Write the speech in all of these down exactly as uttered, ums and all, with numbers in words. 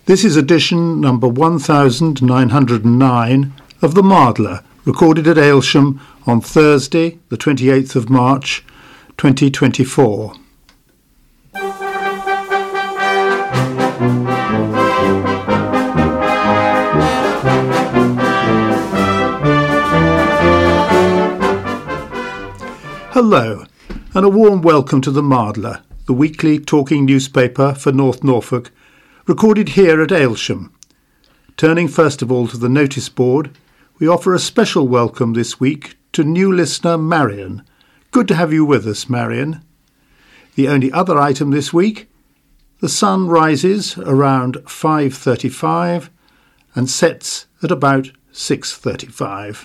This is edition number one thousand nine hundred nine of The Mardler, recorded at Aylsham on Thursday, the twenty-eighth of March, twenty twenty-four. Hello, and a warm welcome to The Mardler, the weekly talking newspaper for North Norfolk, recorded here at Aylsham. Turning first of all to the notice board, we offer a special welcome this week to new listener Marion. Good to have you with us, Marion. The only other item this week: the sun rises around five thirty-five and sets at about six thirty-five.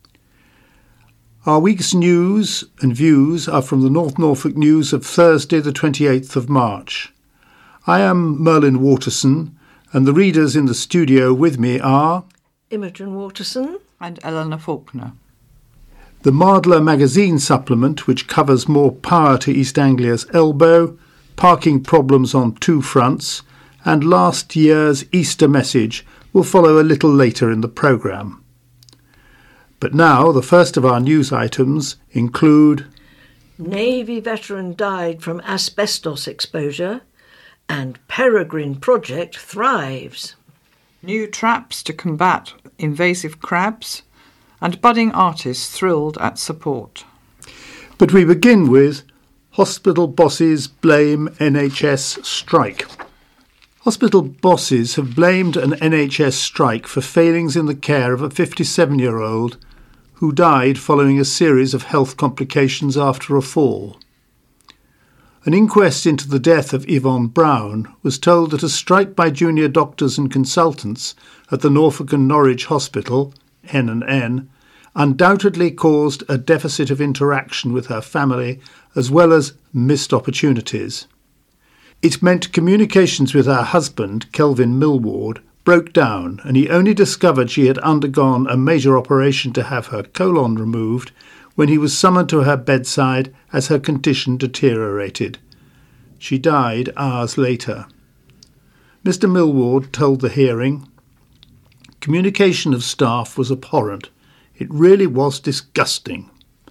Our week's news and views are from the North Norfolk News of Thursday the twenty-eighth of March. I am Merlin Waterson, and the readers in the studio with me are Imogen Waterson and Eleanor Faulkner. The Mardler magazine supplement, which covers more power to East Anglia's elbow, parking problems on two fronts, and last year's Easter message will follow a little later in the programme. But now the first of our news items include Navy veteran died from asbestos exposure, and Peregrine project thrives. New traps to combat invasive crabs, and budding artists thrilled at support. But we begin with hospital bosses blame N H S strike. Hospital bosses have blamed an N H S strike for failings in the care of a fifty-seven-year-old who died following a series of health complications after a fall. An inquest into the death of Yvonne Brown was told that a strike by junior doctors and consultants at the Norfolk and Norwich Hospital, N and N, undoubtedly caused a deficit of interaction with her family as well as missed opportunities. It meant communications with her husband, Kelvin Millward, broke down, and he only discovered she had undergone a major operation to have her colon removed when he was summoned to her bedside as her condition deteriorated. She died hours later. Mister Millward told the hearing, "Communication of staff was abhorrent. It really was disgusting."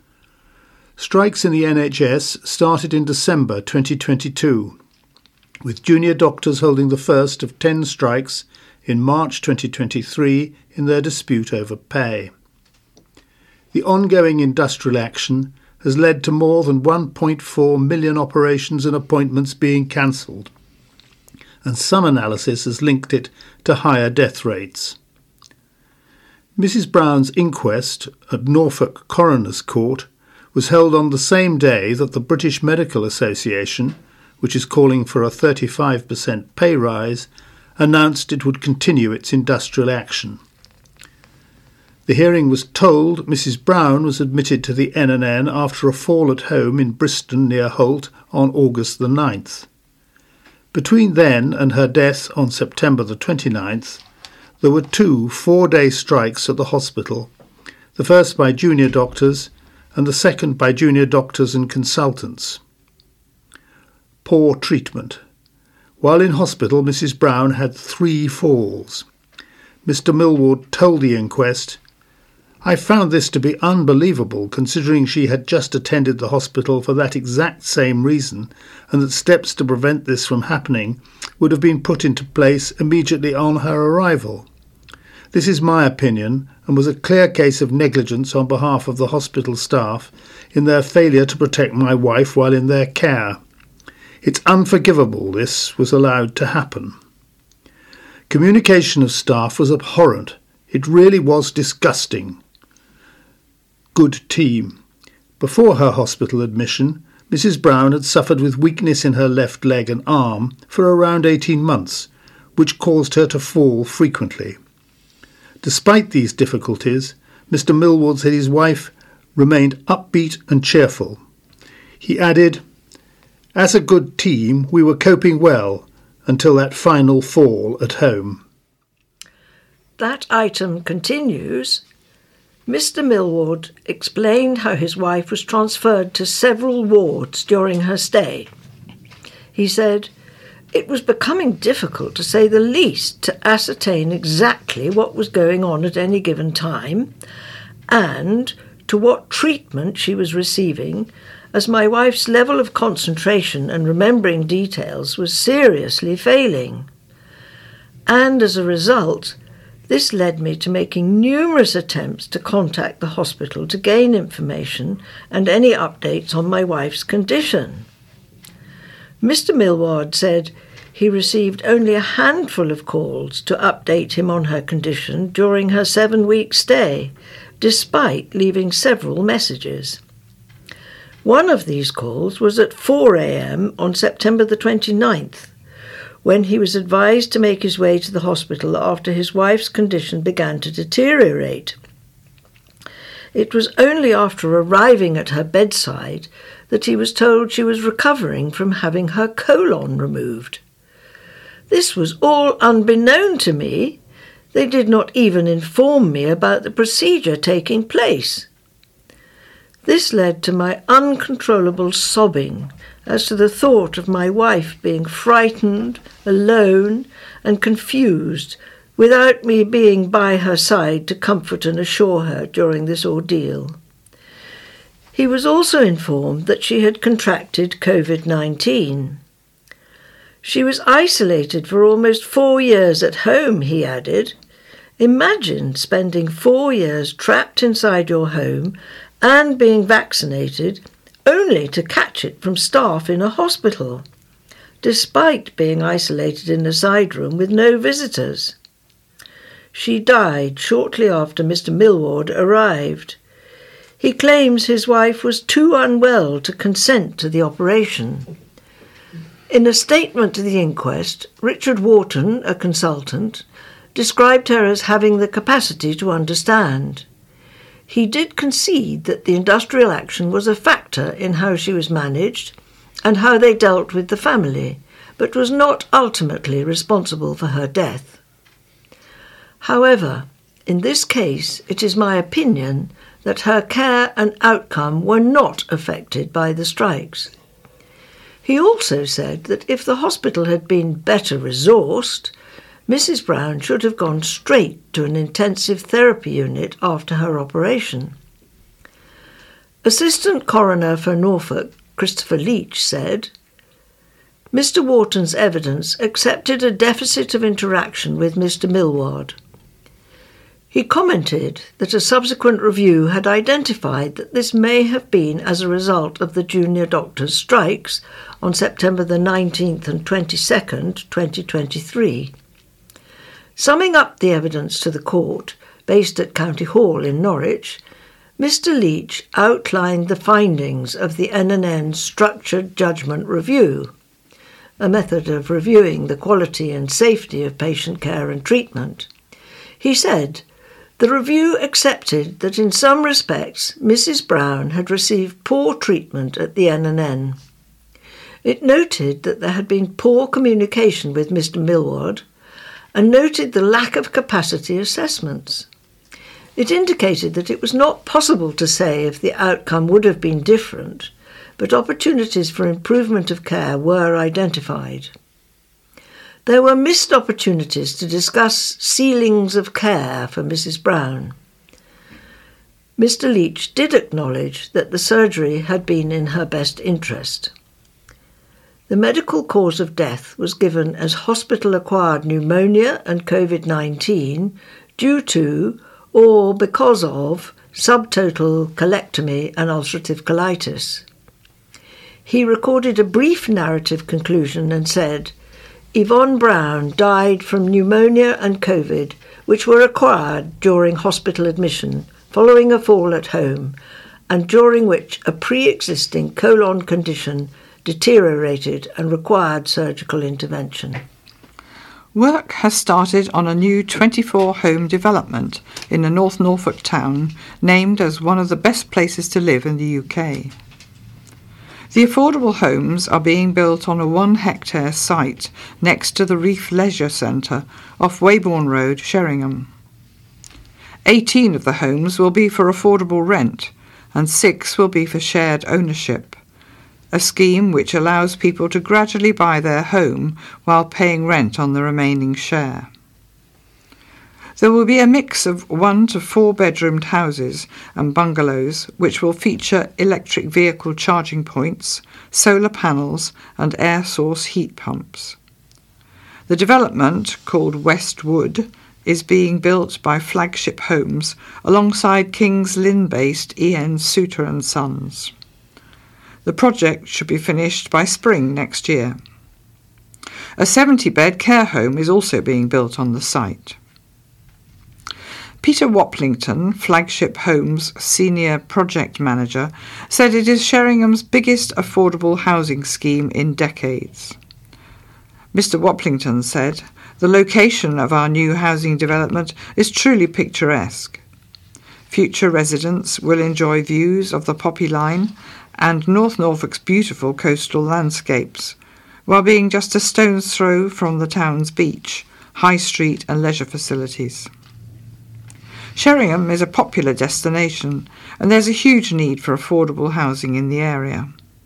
Strikes in the N H S started in December twenty twenty-two, with junior doctors holding the first of ten strikes in March twenty twenty-three in their dispute over pay. The ongoing industrial action has led to more than one point four million operations and appointments being cancelled, and some analysis has linked it to higher death rates. Missus Brown's inquest at Norfolk Coroner's Court was held on the same day that the British Medical Association, which is calling for a thirty-five percent pay rise, announced it would continue its industrial action. The hearing was told Missus Brown was admitted to the N and N after a fall at home in Briston near Holt on August the ninth. Between then and her death on September the twenty-ninth, there were two four-day strikes at the hospital, the first by junior doctors and the second by junior doctors and consultants. Poor treatment. While in hospital, Missus Brown had three falls. Mister Millward told the inquest, "I found this to be unbelievable, considering she had just attended the hospital for that exact same reason, and that steps to prevent this from happening would have been put into place immediately on her arrival. This is my opinion, and was a clear case of negligence on behalf of the hospital staff in their failure to protect my wife while in their care. It's unforgivable this was allowed to happen. Communication of staff was abhorrent. It really was disgusting. Good team. Before her hospital admission, Missus Brown had suffered with weakness in her left leg and arm for around eighteen months, which caused her to fall frequently. Despite these difficulties, Mister Millward said his wife remained upbeat and cheerful. He added, "As a good team, we were coping well until that final fall at home." That item continues. Mister Millward explained how his wife was transferred to several wards during her stay. He said, It was becoming difficult, to say the least, to ascertain exactly what was going on at any given time and to what treatment she was receiving, as my wife's level of concentration and remembering details was seriously failing. And as a result, this led me to making numerous attempts to contact the hospital to gain information and any updates on my wife's condition. Mister Millward said he received only a handful of calls to update him on her condition during her seven-week stay, despite leaving several messages. One of these calls was at four a.m. on September the twenty-ninth, when he was advised to make his way to the hospital after his wife's condition began to deteriorate. It was only after arriving at her bedside that he was told she was recovering from having her colon removed. This was all unbeknown to me. They did not even inform me about the procedure taking place. This led to my uncontrollable sobbing as to the thought of my wife being frightened, alone, and confused, without me being by her side to comfort and assure her during this ordeal. He was also informed that she had contracted covid nineteen. She was isolated for almost four years at home, he added. Imagine spending four years trapped inside your home and being vaccinated only to catch it from staff in a hospital, despite being isolated in a side room with no visitors. She died shortly after Mister Millward arrived. He claims his wife was too unwell to consent to the operation. In a statement to the inquest, Richard Wharton, a consultant, described her as having the capacity to understand. He did concede that the industrial action was a factor in how she was managed and how they dealt with the family, but was not ultimately responsible for her death. However, in this case, it is my opinion that her care and outcome were not affected by the strikes. He also said that if the hospital had been better resourced, Missus Brown should have gone straight to an intensive therapy unit after her operation. Assistant Coroner for Norfolk, Christopher Leach, said, Mister Wharton's evidence accepted a deficit of interaction with Mister Millward. He commented that a subsequent review had identified that this may have been as a result of the junior doctors' strikes on September the nineteenth and twenty-second, twenty twenty-three. Summing up the evidence to the court, based at County Hall in Norwich, Mister Leach outlined the findings of the N N N Structured Judgment Review, a method of reviewing the quality and safety of patient care and treatment. He said, the review accepted that in some respects Missus Brown had received poor treatment at the N N N. It noted that there had been poor communication with Mister Millward and noted the lack of capacity assessments. It indicated that it was not possible to say if the outcome would have been different, but opportunities for improvement of care were identified. There were missed opportunities to discuss ceilings of care for Missus Brown. Mister Leach did acknowledge that the surgery had been in her best interest. The medical cause of death was given as hospital-acquired pneumonia and covid nineteen due to or because of subtotal colectomy and ulcerative colitis. He recorded a brief narrative conclusion and said, Yvonne Brown died from pneumonia and COVID, which were acquired during hospital admission following a fall at home, and during which a pre-existing colon condition deteriorated and required surgical intervention. Work has started on a new twenty-four home development in a North Norfolk town named as one of the best places to live in the U K. The affordable homes are being built on a one-hectare site next to the Reef Leisure Centre off Weybourne Road, Sheringham. Eighteen of the homes will be for affordable rent and six will be for shared ownership. a scheme which allows people to gradually buy their home while paying rent on the remaining share. There will be a mix of one to four bedroomed houses and bungalows which will feature electric vehicle charging points, solar panels and air source heat pumps. The development, called Westwood, is being built by Flagship Homes alongside Kings Lynn-based E N Souter and Sons. The project should be finished by spring next year. A seventy-bed care home is also being built on the site. Peter Waplington, Flagship Homes Senior Project Manager, said it is Sheringham's biggest affordable housing scheme in decades. Mister Waplington said, "The location of our new housing development is truly picturesque. Future residents will enjoy views of the Poppy Line and North Norfolk's beautiful coastal landscapes, while being just a stone's throw from the town's beach, high street and leisure facilities." Sheringham is a popular destination, and there's a huge need for affordable housing in the area.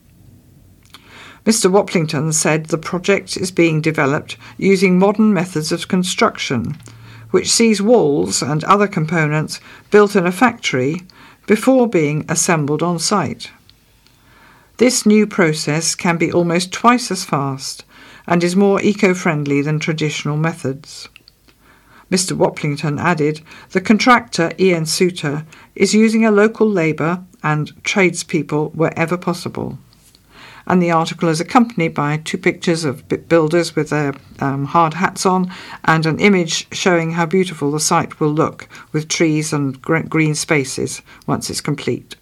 Mister Waplington said the project is being developed using modern methods of construction, which sees walls and other components built in a factory before being assembled on site. This new process can be almost twice as fast and is more eco-friendly than traditional methods. Mister Waplington added the contractor E N Souter is using a local labour and tradespeople wherever possible. And the article is accompanied by two pictures of builders with their um, hard hats on and an image showing how beautiful the site will look with trees and green spaces once it's complete.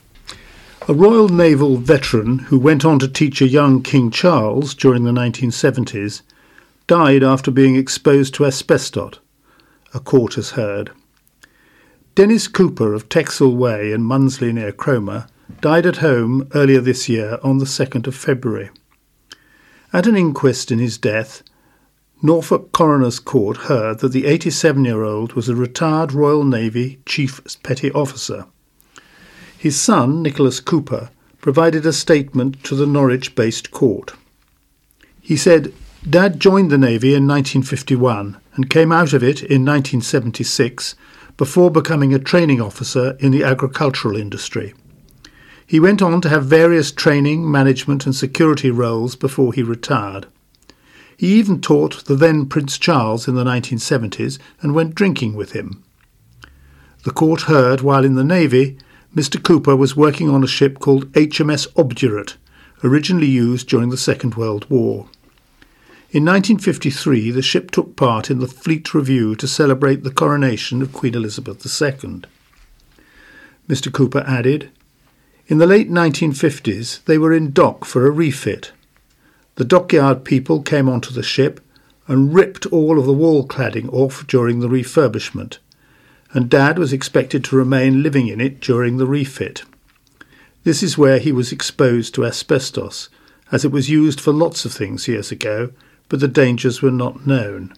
A Royal Naval veteran who went on to teach a young King Charles during the nineteen seventies died after being exposed to asbestos, a court has heard. Dennis Cooper of Texel Way in Munsley near Cromer died at home earlier this year on the second of February. At an inquest in his death, Norfolk Coroner's Court heard that the eighty-seven-year-old was a retired Royal Navy Chief Petty Officer. His son, Nicholas Cooper, provided a statement to the Norwich-based court. He said, "Dad joined the Navy in nineteen fifty-one and came out of it in nineteen seventy-six before becoming a training officer in the agricultural industry. He went on to have various training, management and security roles before he retired. He even taught the then Prince Charles in the nineteen seventies and went drinking with him." The court heard while in the Navy, Mister Cooper was working on a ship called H M S Obdurate, originally used during the Second World War. In nineteen fifty-three, the ship took part in the Fleet Review to celebrate the coronation of Queen Elizabeth the Second. Mister Cooper added, "In the late nineteen fifties, they were in dock for a refit. The dockyard people came onto the ship and ripped all of the wall cladding off during the refurbishment, and Dad was expected to remain living in it during the refit. This is where he was exposed to asbestos, as it was used for lots of things years ago, but the dangers were not known."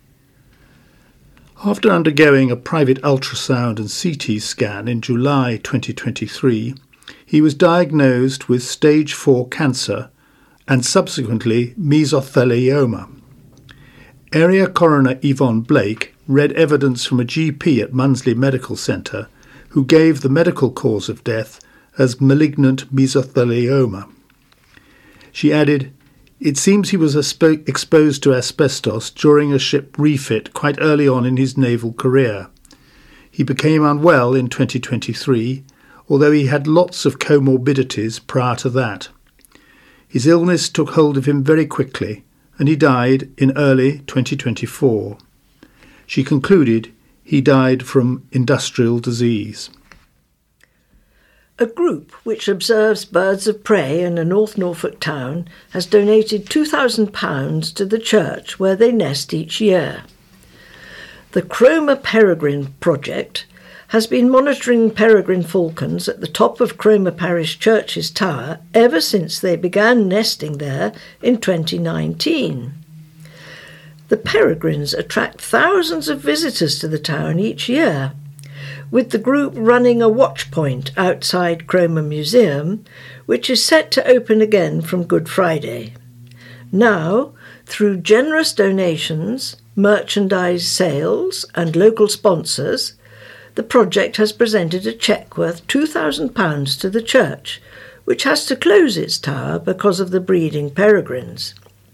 After undergoing a private ultrasound and C T scan in July twenty twenty-three, he was diagnosed with stage four cancer and subsequently mesothelioma. Area Coroner Yvonne Blake read evidence from a G P at Munsley Medical Centre who gave the medical cause of death as malignant mesothelioma. She added, "It seems he was aspo- exposed to asbestos during a ship refit quite early on in his naval career. He became unwell in twenty twenty-three, although he had lots of comorbidities prior to that. His illness took hold of him very quickly, and he died in early twenty twenty-four. She concluded he died from industrial disease." A group which observes birds of prey in a North Norfolk town has donated two thousand pounds to the church where they nest each year. The Cromer Peregrine Project has been monitoring peregrine falcons at the top of Cromer Parish Church's tower ever since they began nesting there in twenty nineteen. The peregrines attract thousands of visitors to the town each year. with the group running a watch point outside Cromer Museum, which is set to open again from Good Friday. Now, through generous donations, merchandise sales and local sponsors, the project has presented a cheque worth two thousand pounds to the church, which has to close its tower because of the breeding peregrines.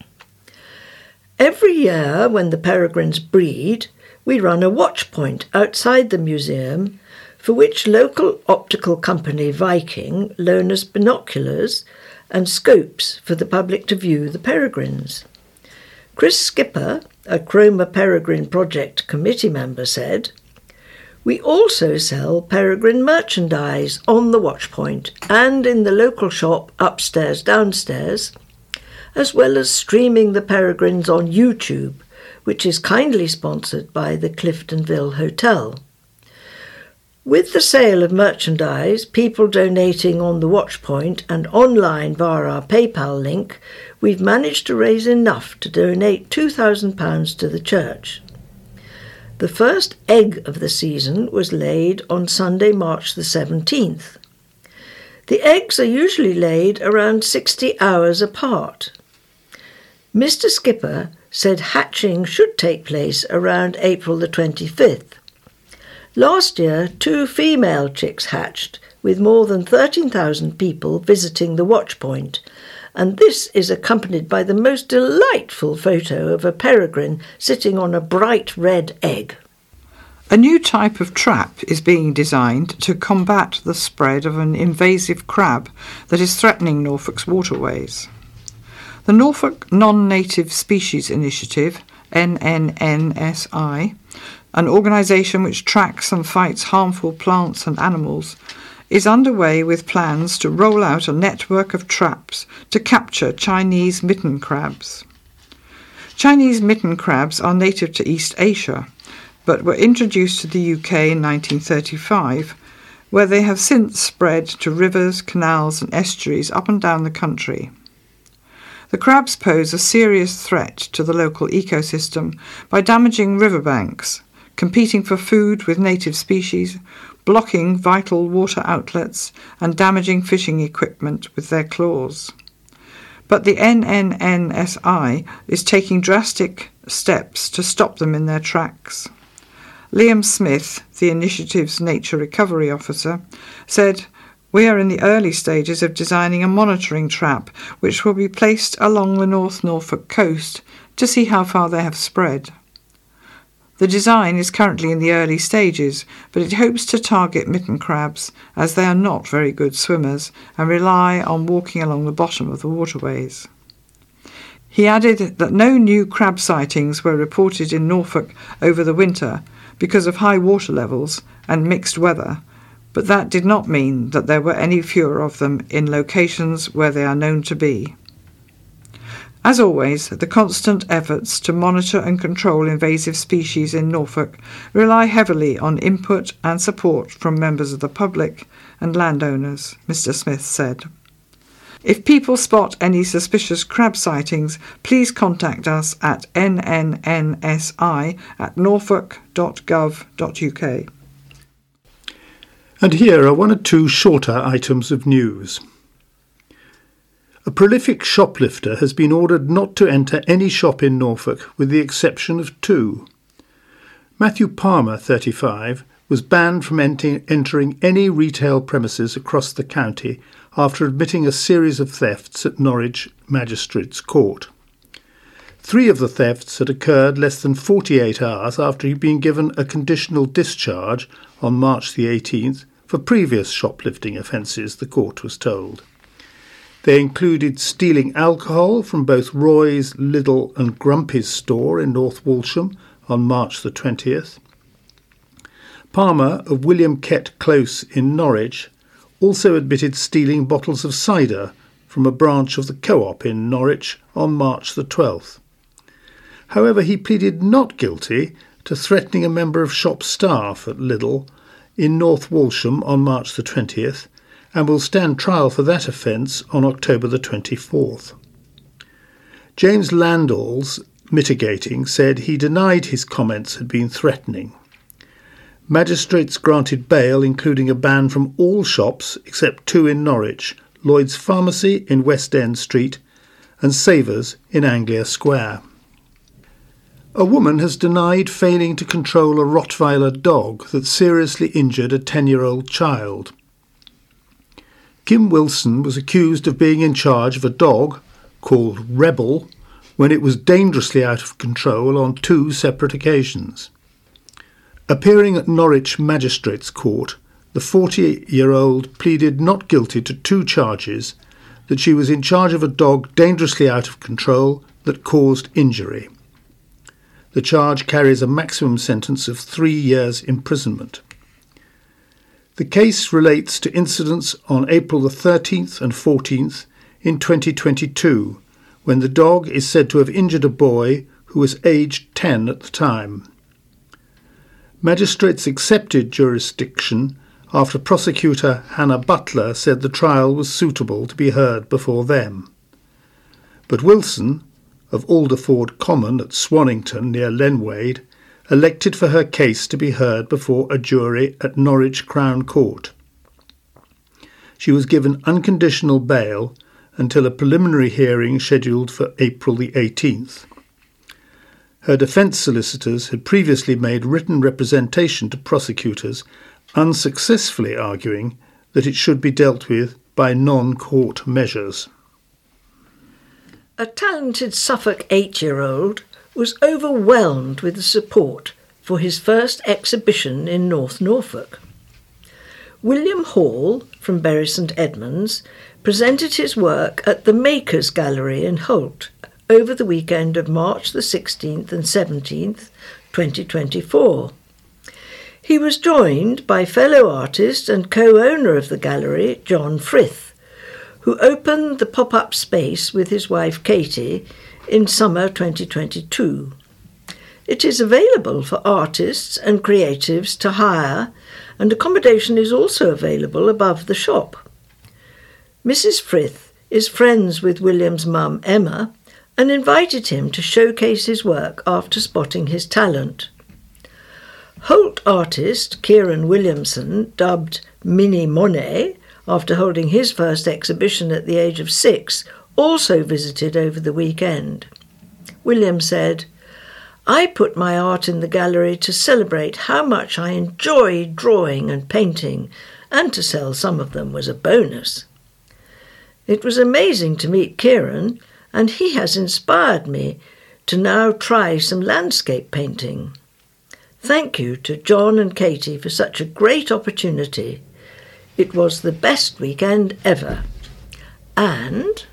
Every year when the peregrines breed, we run a watch point outside the museum, for which local optical company Viking loan us binoculars and scopes for the public to view the peregrines. Chris Skipper, a Cromer Peregrine Project committee member, said, "We also sell peregrine merchandise on the watch point and in the local shop upstairs downstairs, as well as streaming the peregrines on YouTube, which is kindly sponsored by the Cliftonville Hotel. With the sale of merchandise, people donating on the watch point and online via our PayPal link, we've managed to raise enough to donate two thousand pounds to the church. The first egg of the season was laid on Sunday, March the seventeenth. The eggs are usually laid around sixty hours apart. Mister Skipper said hatching should take place around April the twenty-fifth. Last year, two female chicks hatched, with more than thirteen thousand people visiting the watch point, and this is accompanied by the most delightful photo of a peregrine sitting on a bright red egg." A new type of trap is being designed to combat the spread of an invasive crab that is threatening Norfolk's waterways. The Norfolk Non-Native Species Initiative, N N N S I, an organisation which tracks and fights harmful plants and animals, is underway with plans to roll out a network of traps to capture Chinese mitten crabs. Chinese mitten crabs are native to East Asia, but were introduced to the U K in nineteen thirty-five, where they have since spread to rivers, canals and estuaries up and down the country. The crabs pose a serious threat to the local ecosystem by damaging riverbanks, competing for food with native species, blocking vital water outlets and damaging fishing equipment with their claws. But the N N N S I is taking drastic steps to stop them in their tracks. Liam Smith, the initiative's Nature Recovery Officer, said, "We are in the early stages of designing a monitoring trap which will be placed along the North Norfolk coast to see how far they have spread. The design is currently in the early stages, but it hopes to target mitten crabs as they are not very good swimmers and rely on walking along the bottom of the waterways." He added that no new crab sightings were reported in Norfolk over the winter because of high water levels and mixed weather, but that did not mean that there were any fewer of them in locations where they are known to be. As always, the constant efforts to monitor and control invasive species in Norfolk rely heavily on input and support from members of the public and landowners, Mister Smith said. If people spot any suspicious crab sightings, please contact us at N N N S I at norfolk dot gov dot U K. And here are one or two shorter items of news. A prolific shoplifter has been ordered not to enter any shop in Norfolk with the exception of two. Matthew Palmer, thirty-five, was banned from ent- entering any retail premises across the county after admitting a series of thefts at Norwich Magistrates Court. Three of the thefts had occurred less than forty-eight hours after he'd been given a conditional discharge on March the eighteenth for previous shoplifting offences, the court was told. They included stealing alcohol from both Roy's, Lidl and Grumpy's store in North Walsham on March the twentieth. Palmer of William Kett Close in Norwich also admitted stealing bottles of cider from a branch of the Co-op in Norwich on March the twelfth. However, he pleaded not guilty to threatening a member of shop staff at Lidl in North Walsham on March the twentieth, and will stand trial for that offence on October the twenty-fourth. James Landall's mitigating said he denied his comments had been threatening. Magistrates granted bail, including a ban from all shops except two in Norwich, Lloyd's Pharmacy in West End Street and Savers in Anglia Square. A woman has denied failing to control a Rottweiler dog that seriously injured a ten-year-old child. Kim Wilson was accused of being in charge of a dog, called Rebel, when it was dangerously out of control on two separate occasions. Appearing at Norwich Magistrates Court, the forty-year-old pleaded not guilty to two charges: that she was in charge of a dog dangerously out of control that caused injury. The charge carries a maximum sentence of three years' imprisonment. The case relates to incidents on April the thirteenth and fourteenth in twenty twenty-two, when the dog is said to have injured a boy who was aged ten at the time. Magistrates accepted jurisdiction after prosecutor Hannah Butler said the trial was suitable to be heard before them. But Wilson, of Alderford Common at Swannington near Lenwade, elected for her case to be heard before a jury at Norwich Crown Court. She was given unconditional bail until a preliminary hearing scheduled for April the eighteenth. Her defence solicitors had previously made written representation to prosecutors, unsuccessfully arguing that it should be dealt with by non-court measures. A talented Suffolk eight-year-old was overwhelmed with the support for his first exhibition in North Norfolk. William Hall, from Bury St Edmunds, presented his work at the Makers Gallery in Holt over the weekend of March the sixteenth and seventeenth, twenty twenty-four. He was joined by fellow artist and co-owner of the gallery, John Frith, who opened the pop-up space with his wife Katie in summer twenty twenty-two. It is available for artists and creatives to hire, and accommodation is also available above the shop. Missus Frith is friends with William's mum Emma and invited him to showcase his work after spotting his talent. Holt artist Kieran Williamson, dubbed Minnie Monet, after holding his first exhibition at the age of six, also visited over the weekend. William said, "I put my art in the gallery to celebrate how much I enjoy drawing and painting, and to sell some of them was a bonus. It was amazing to meet Kieran, and he has inspired me to now try some landscape painting. Thank you to John and Katie for such a great opportunity. It was the best weekend ever." And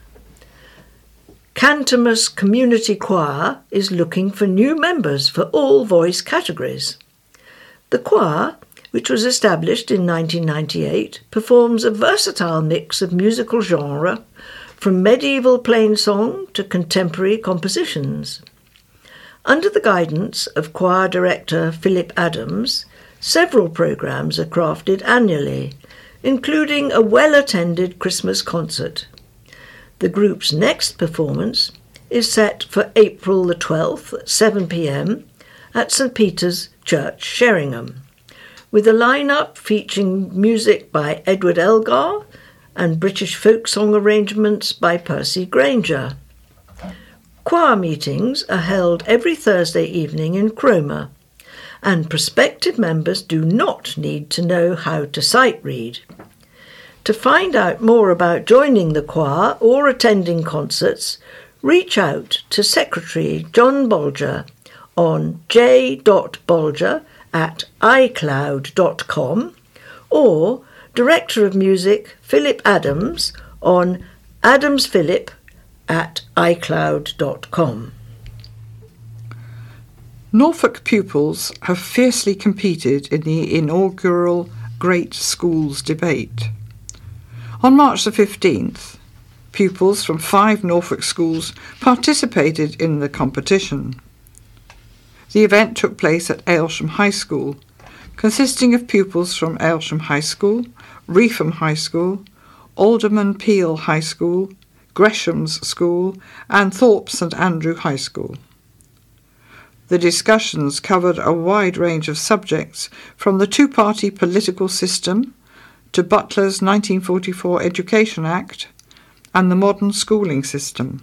Cantamus Community Choir is looking for new members for all voice categories. The choir, which was established in nineteen ninety-eight, performs a versatile mix of musical genre, from medieval plainsong to contemporary compositions. Under the guidance of choir director Philip Adams, several programmes are crafted annually, including a well-attended Christmas concert. The group's next performance is set for April the twelfth at seven p m at St Peter's Church, Sheringham, with a line-up featuring music by Edward Elgar and British folk song arrangements by Percy Granger. Choir meetings are held every Thursday evening in Cromer, and prospective members do not need to know how to sight read. To find out more about joining the choir or attending concerts, reach out to Secretary John Bolger on j dot bolger at i cloud dot com or Director of Music Philip Adams on adamsphilip at i cloud dot com. Norfolk pupils have fiercely competed in the inaugural Great Schools debate. On March the fifteenth, pupils from five Norfolk schools participated in the competition. The event took place at Aylsham High School, consisting of pupils from Aylsham High School, Reefham High School, Alderman Peel High School, Gresham's School and Thorpe St Andrew High School. The discussions covered a wide range of subjects, from the two-party political system to Butler's nineteen forty-four Education Act and the modern schooling system.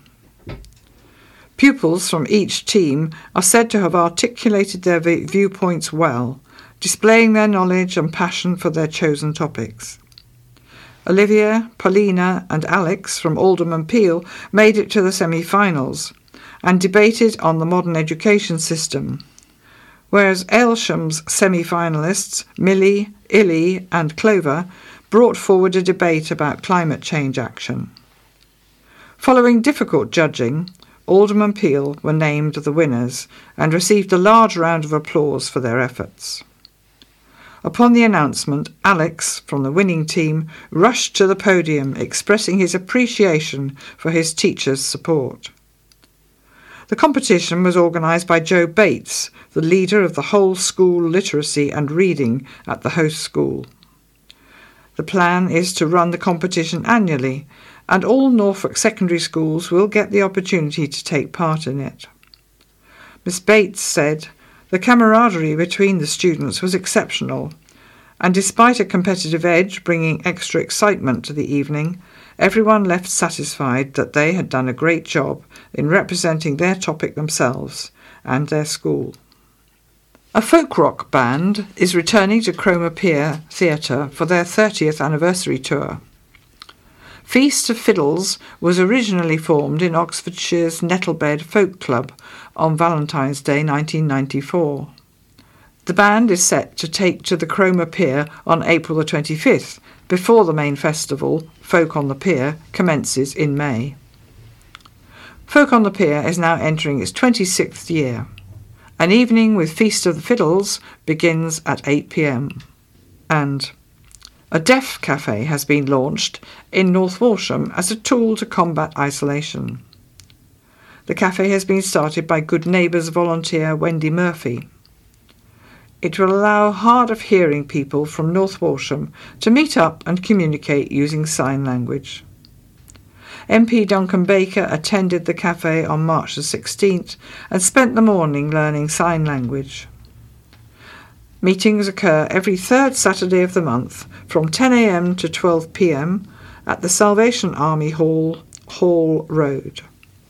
Pupils from each team are said to have articulated their viewpoints well, displaying their knowledge and passion for their chosen topics. Olivia, Paulina and Alex from Alderman Peel made it to the semi-finals and debated on the modern education system, whereas Aylsham's semi-finalists, Millie, Illy and Clover, brought forward a debate about climate change action. Following difficult judging, Alderman Peel were named the winners and received a large round of applause for their efforts. Upon the announcement, Alex, from the winning team, rushed to the podium expressing his appreciation for his teachers' support. The competition was organised by Joe Bates, the leader of the whole school literacy and reading at the host school. The plan is to run the competition annually, and all Norfolk secondary schools will get the opportunity to take part in it. Miss Bates said, "The camaraderie between the students was exceptional, and despite a competitive edge bringing extra excitement to the evening, everyone left satisfied that they had done a great job in representing their topic themselves and their school." A folk rock band is returning to Cromer Pier Theatre for their thirtieth anniversary tour. Feast of Fiddles was originally formed in Oxfordshire's Nettlebed Folk Club on Valentine's Day nineteen ninety-four. The band is set to take to the Cromer Pier on April the twenty-fifth, before the main festival, Folk on the Pier, commences in May. Folk on the Pier is now entering its twenty-sixth year. An evening with Feast of the Fiddles begins at eight p m. And a deaf cafe has been launched in North Walsham as a tool to combat isolation. The cafe has been started by Good Neighbours volunteer Wendy Murphy. It will allow hard of hearing people from North Walsham to meet up and communicate using sign language. M P Duncan Baker attended the cafe on March the sixteenth and spent the morning learning sign language. Meetings occur every third Saturday of the month from ten a m to twelve p m at the Salvation Army Hall, Hall Road.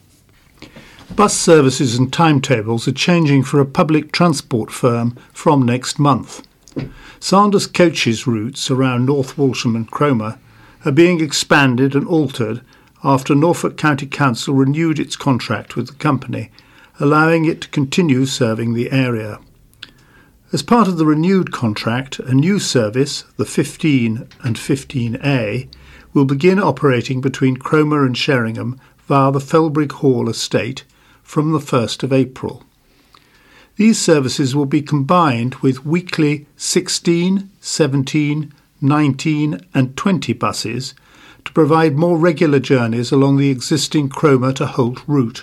Bus services and timetables are changing for a public transport firm from next month. Sanders Coaches routes around North Walsham and Cromer are being expanded and altered after Norfolk County Council renewed its contract with the company, allowing it to continue serving the area. As part of the renewed contract, a new service, the fifteen and fifteen A, will begin operating between Cromer and Sheringham via the Felbrigg Hall estate from the first of April. These services will be combined with weekly sixteen, seventeen, nineteen and twenty buses to provide more regular journeys along the existing Cromer to Holt route.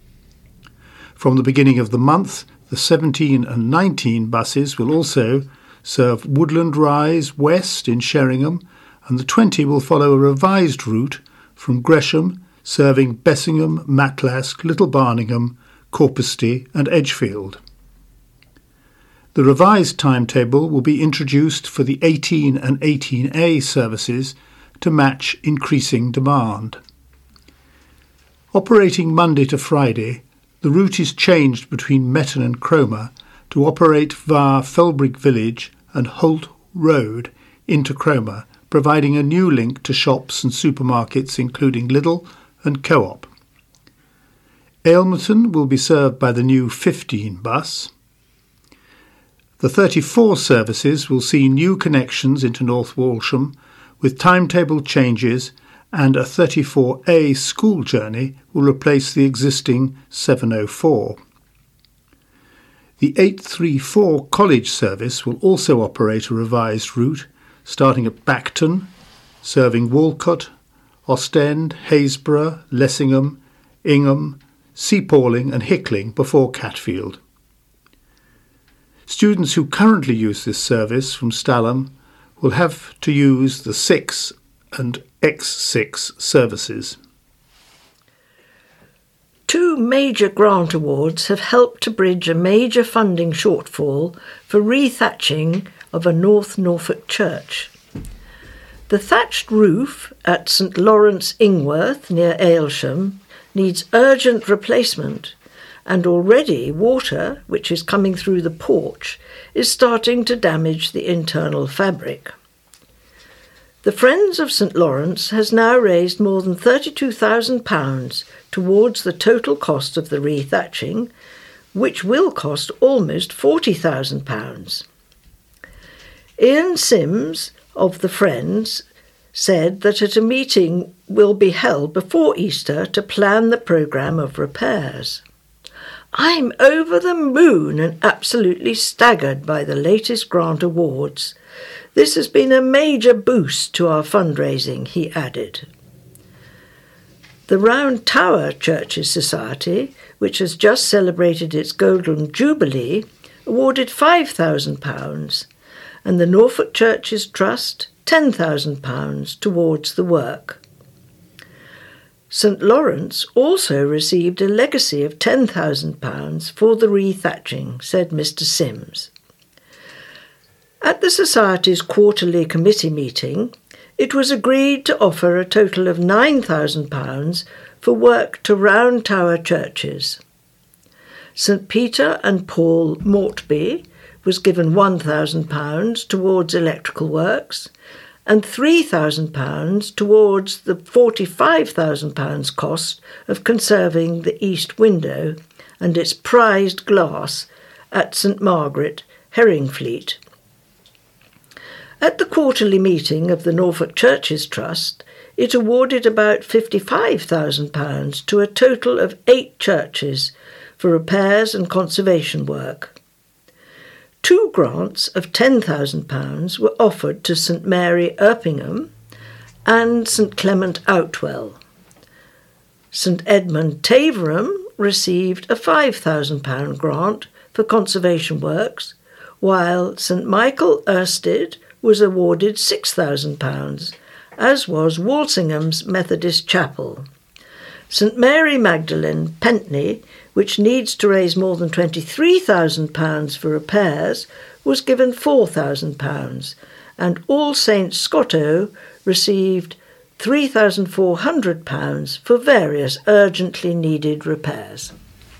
From the beginning of the month, the seventeen and nineteen buses will also serve Woodland Rise West in Sheringham, and the twenty will follow a revised route from Gresham, serving Bessingham, Matlask, Little Barningham, Corpusty and Edgefield. The revised timetable will be introduced for the eighteen and eighteen A services to match increasing demand. Operating Monday to Friday, the route is changed between Metton and Cromer to operate via Felbrigg Village and Holt Road into Cromer, providing a new link to shops and supermarkets including Lidl and Co-op. Aylmerton will be served by the new fifteen bus. The thirty-four services will see new connections into North Walsham with timetable changes, and a thirty-four A school journey will replace the existing seven oh four. The eight thirty-four college service will also operate a revised route, starting at Bacton, serving Walcott, Ostend, Haysborough, Lessingham, Ingham, Seapawling and Hickling before Catfield. Students who currently use this service from Stalham will have to use the six and X six services. Two major grant awards have helped to bridge a major funding shortfall for rethatching of a North Norfolk church. The thatched roof at St Lawrence Ingworth near Aylsham needs urgent replacement, and already water, which is coming through the porch, is starting to damage the internal fabric. The Friends of St Lawrence has now raised more than thirty-two thousand pounds towards the total cost of the rethatching, which will cost almost forty thousand pounds. Ian Sims of the Friends said that at a meeting will be held before Easter to plan the programme of repairs. I'm over the moon and absolutely staggered by the latest grant awards. This has been a major boost to our fundraising, he added. The Round Tower Churches Society, which has just celebrated its Golden Jubilee, awarded five thousand pounds, and the Norfolk Churches Trust ten thousand pounds towards the work. St Lawrence also received a legacy of ten thousand pounds for the rethatching, said Mister Sims. At the Society's quarterly committee meeting, it was agreed to offer a total of nine thousand pounds for work to Round Tower churches. St Peter and Paul Mortby was given one thousand pounds towards electrical works and three thousand pounds towards the forty-five thousand pounds cost of conserving the east window and its prized glass at St Margaret, Herringfleet. At the quarterly meeting of the Norfolk Churches Trust, it awarded about fifty-five thousand pounds to a total of eight churches for repairs and conservation work. Two grants of ten thousand pounds were offered to St Mary Erpingham and St Clement Outwell. St Edmund Taverham received a five thousand pounds grant for conservation works, while St Michael Ersted was awarded six thousand pounds, as was Walsingham's Methodist Chapel. St Mary Magdalene, Pentney, which needs to raise more than twenty-three thousand pounds for repairs, was given four thousand pounds, and All Saints Scotto received three thousand four hundred pounds for various urgently needed repairs.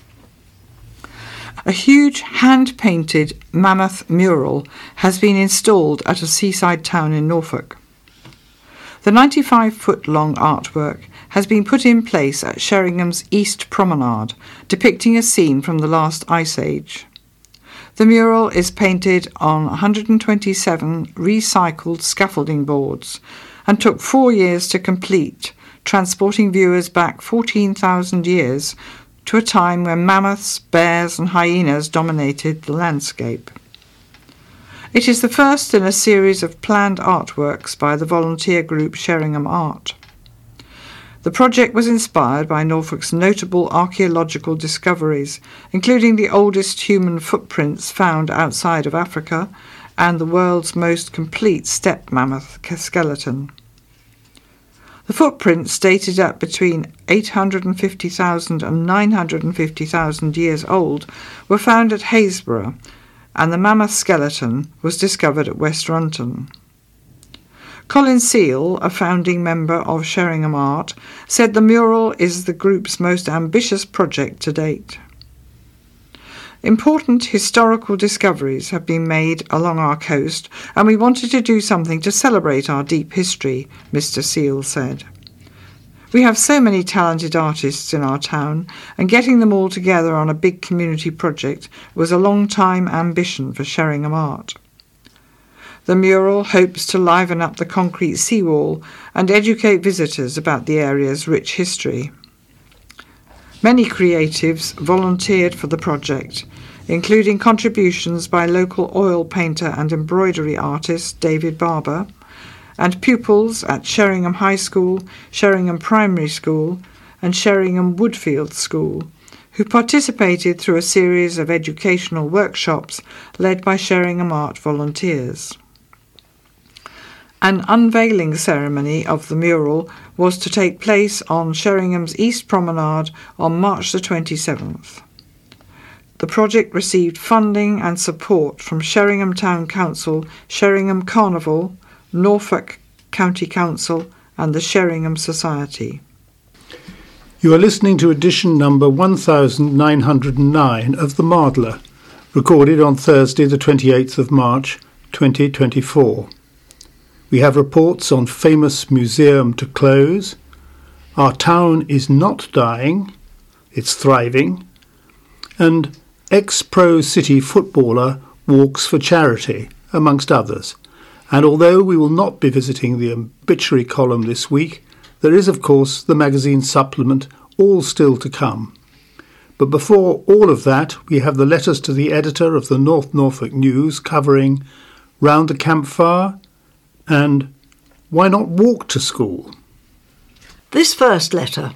A huge hand-painted mammoth mural has been installed at a seaside town in Norfolk. The ninety-five foot long artwork has been put in place at Sheringham's East Promenade, depicting a scene from the last Ice Age. The mural is painted on one hundred twenty-seven recycled scaffolding boards and took four years to complete, transporting viewers back fourteen thousand years to a time when mammoths, bears and hyenas dominated the landscape. It is the first in a series of planned artworks by the volunteer group Sheringham Art. The project was inspired by Norfolk's notable archaeological discoveries, including the oldest human footprints found outside of Africa and the world's most complete steppe mammoth skeleton. The footprints, dated at between eight hundred fifty thousand and nine hundred fifty thousand years old, were found at Haysborough, and the mammoth skeleton was discovered at West Runton. Colin Seal, a founding member of Sheringham Art, said the mural is the group's most ambitious project to date. Important historical discoveries have been made along our coast, and we wanted to do something to celebrate our deep history, Mister Seal said. We have so many talented artists in our town, and getting them all together on a big community project was a long-time ambition for Sheringham Art. The mural hopes to liven up the concrete seawall and educate visitors about the area's rich history. Many creatives volunteered for the project, including contributions by local oil painter and embroidery artist David Barber, and pupils at Sheringham High School, Sheringham Primary School and Sheringham Woodfield School, who participated through a series of educational workshops led by Sheringham Art volunteers. An unveiling ceremony of the mural was to take place on Sheringham's East Promenade on March the twenty-seventh. The project received funding and support from Sheringham Town Council, Sheringham Carnival, Norfolk County Council and the Sheringham Society. You are listening to edition number one thousand nine hundred nine of The Mardler, recorded on Thursday the twenty-eighth of March twenty twenty-four. We have reports on famous museum to close, our town is not dying, it's thriving, and ex-pro City footballer walks for charity, amongst others. And although we will not be visiting the obituary column this week, there is of course the magazine supplement, all still to come. But before all of that, we have the letters to the editor of the North Norfolk News covering Round the Campfire and Why Not Walk to School? This first letter.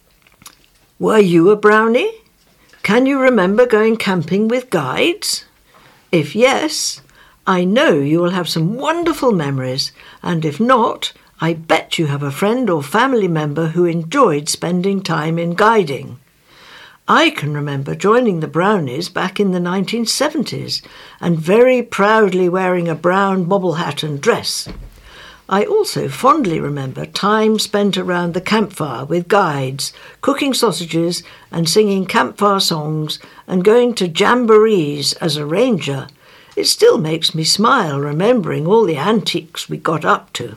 Were you a brownie? Can you remember going camping with guides? If yes, I know you will have some wonderful memories, and if not, I bet you have a friend or family member who enjoyed spending time in guiding. I can remember joining the Brownies back in the nineteen seventies and very proudly wearing a brown bobble hat and dress. I also fondly remember time spent around the campfire with guides, cooking sausages and singing campfire songs and going to jamborees as a ranger. It still makes me smile remembering all the antics we got up to.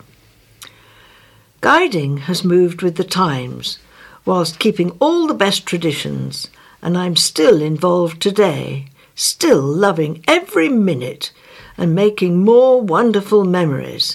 Guiding has moved with the times, whilst keeping all the best traditions, and I'm still involved today, still loving every minute and making more wonderful memories.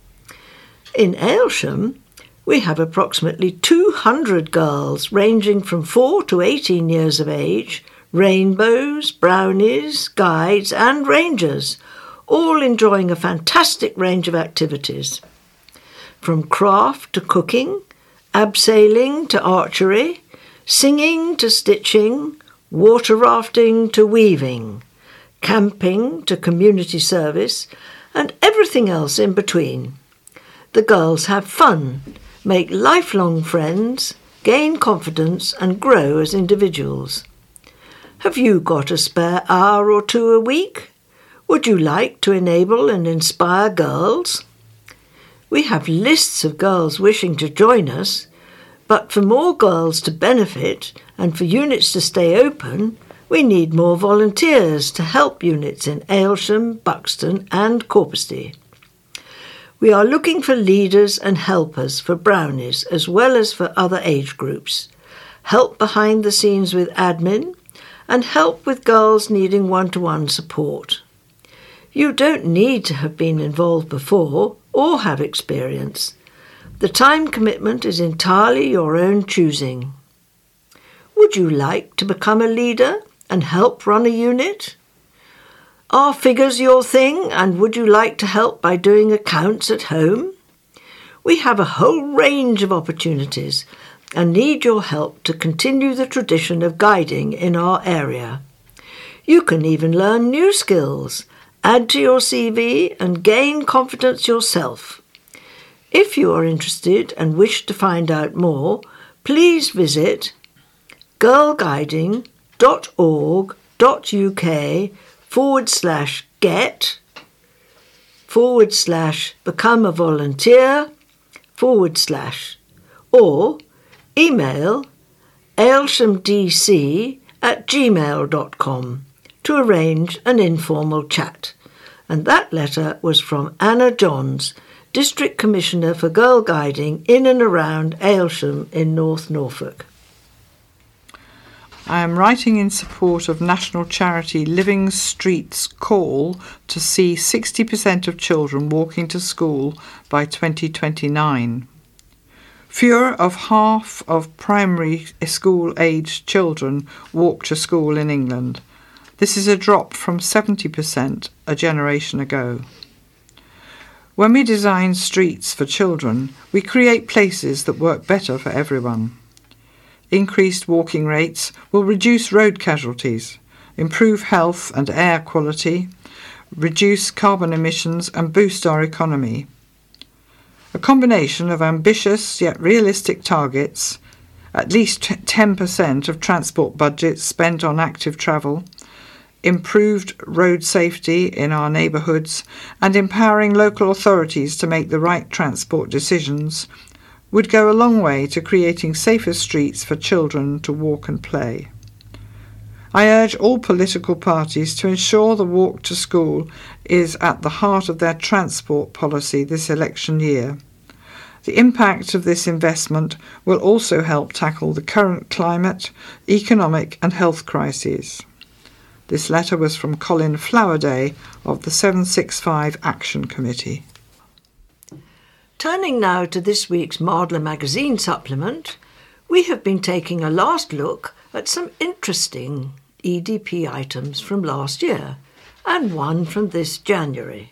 In Aylsham, we have approximately two hundred girls ranging from four to eighteen years of age, rainbows, brownies, guides and rangers, all enjoying a fantastic range of activities. From craft to cooking, abseiling to archery, singing to stitching, water rafting to weaving, camping to community service, and everything else in between. The girls have fun, make lifelong friends, gain confidence and grow as individuals. Have you got a spare hour or two a week? Would you like to enable and inspire girls? We have lists of girls wishing to join us, but for more girls to benefit and for units to stay open, we need more volunteers to help units in Aylsham, Buxton and Corpusty. We are looking for leaders and helpers for Brownies as well as for other age groups, help behind the scenes with admin, and help with girls needing one-to-one support. You don't need to have been involved before or have experience. The time commitment is entirely your own choosing. Would you like to become a leader and help run a unit? Are figures your thing, and would you like to help by doing accounts at home? We have a whole range of opportunities and need your help to continue the tradition of guiding in our area. You can even learn new skills, add to your C V and gain confidence yourself. If you are interested and wish to find out more, please visit girlguiding.org.uk forward slash get forward slash become a volunteer forward slash or email ayleshamdc at gmail dot com to arrange an informal chat. And that letter was from Anna Johns, District Commissioner for Girl Guiding in and around Aylsham in North Norfolk. I am writing in support of national charity Living Streets' call to see sixty percent of children walking to school by twenty twenty-nine. Fewer of half of primary school-aged children walk to school in England. This is a drop from seventy percent a generation ago. When we design streets for children, we create places that work better for everyone. Increased walking rates will reduce road casualties, improve health and air quality, reduce carbon emissions and boost our economy. A combination of ambitious yet realistic targets, at least ten percent of transport budgets spent on active travel, improved road safety in our neighbourhoods, and empowering local authorities to make the right transport decisions would go a long way to creating safer streets for children to walk and play. I urge all political parties to ensure the walk to school is at the heart of their transport policy this election year. The impact of this investment will also help tackle the current climate, economic and health crises. This letter was from Colin Flowerday of the seven sixty-five Action Committee. Turning now to this week's Mardler magazine supplement, we have been taking a last look at some interesting E D P items from last year and one from this January.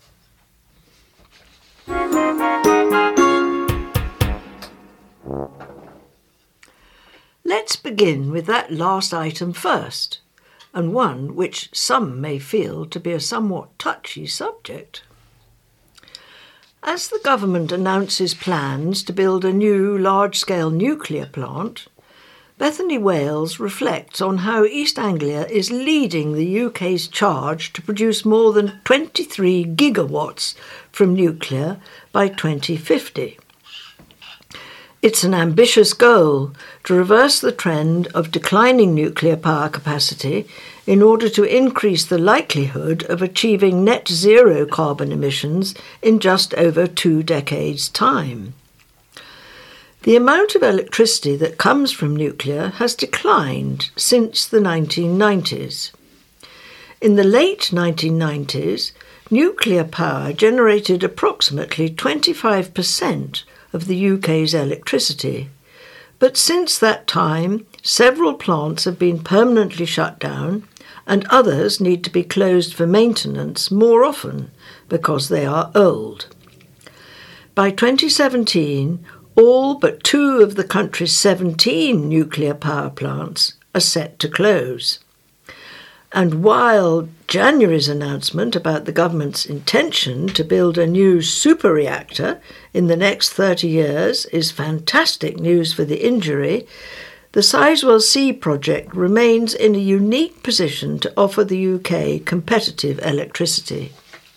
Let's begin with that last item first, and one which some may feel to be a somewhat touchy subject. As the government announces plans to build a new large-scale nuclear plant, Bethany Wales reflects on how East Anglia is leading the U K's charge to produce more than twenty-three gigawatts from nuclear by twenty fifty. It's an ambitious goal to reverse the trend of declining nuclear power capacity in order to increase the likelihood of achieving net zero carbon emissions in just over two decades' time. The amount of electricity that comes from nuclear has declined since the nineteen nineties. In the late nineteen nineties, nuclear power generated approximately twenty-five percent of the U K's electricity, but since that time several plants have been permanently shut down and others need to be closed for maintenance more often because they are old. By twenty seventeen, all but two of the country's seventeen nuclear power plants are set to close. And while January's announcement about the government's intention to build a new super reactor in the next thirty years is fantastic news for the injury, the Sizewell C project remains in a unique position to offer the U K competitive electricity.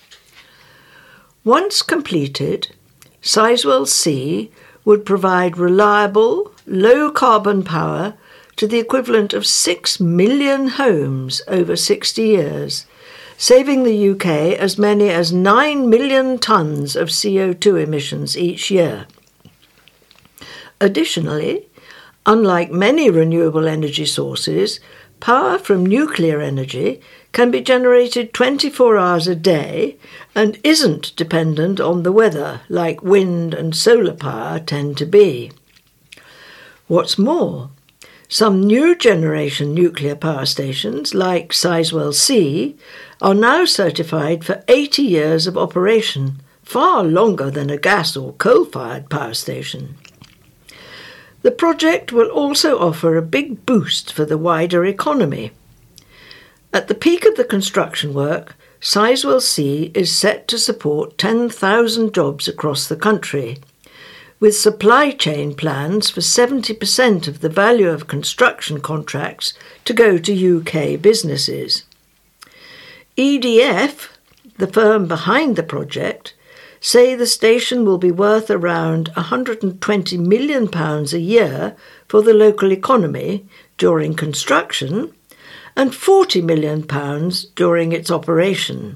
Once completed, Sizewell C would provide reliable, low-carbon power to the equivalent of six million homes over sixty years, saving the U K as many as nine million tonnes of C O two emissions each year. Additionally, unlike many renewable energy sources, power from nuclear energy can be generated twenty-four hours a day and isn't dependent on the weather like wind and solar power tend to be. What's more, some new generation nuclear power stations, like Sizewell C, are now certified for eighty years of operation, far longer than a gas or coal-fired power station. The project will also offer a big boost for the wider economy. At the peak of the construction work, Sizewell C is set to support ten thousand jobs across the country, with supply chain plans for seventy percent of the value of construction contracts to go to U K businesses. E D F, the firm behind the project, say the station will be worth around one hundred twenty million pounds a year for the local economy during construction and forty million pounds during its operation.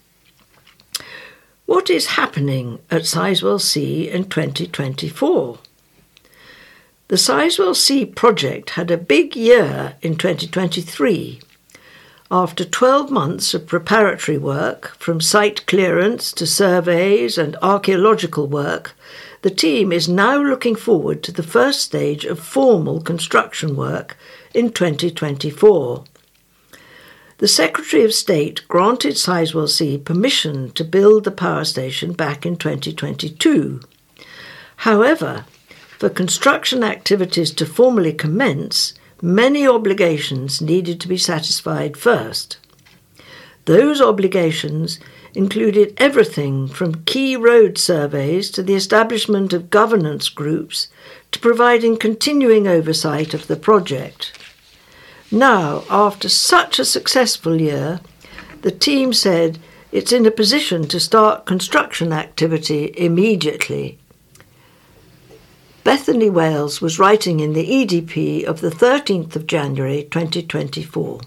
What is happening at Sizewell C in twenty twenty-four? The Sizewell C project had a big year in twenty twenty-three. After twelve months of preparatory work, from site clearance to surveys and archaeological work, the team is now looking forward to the first stage of formal construction work in twenty twenty-four. The Secretary of State granted Sizewell C permission to build the power station back in twenty twenty-two. However, for construction activities to formally commence, many obligations needed to be satisfied first. Those obligations included everything from key road surveys to the establishment of governance groups to providing continuing oversight of the project. Now, after such a successful year, the team said it's in a position to start construction activity immediately. Bethany Wales was writing in the E D P of the thirteenth of January twenty twenty-four.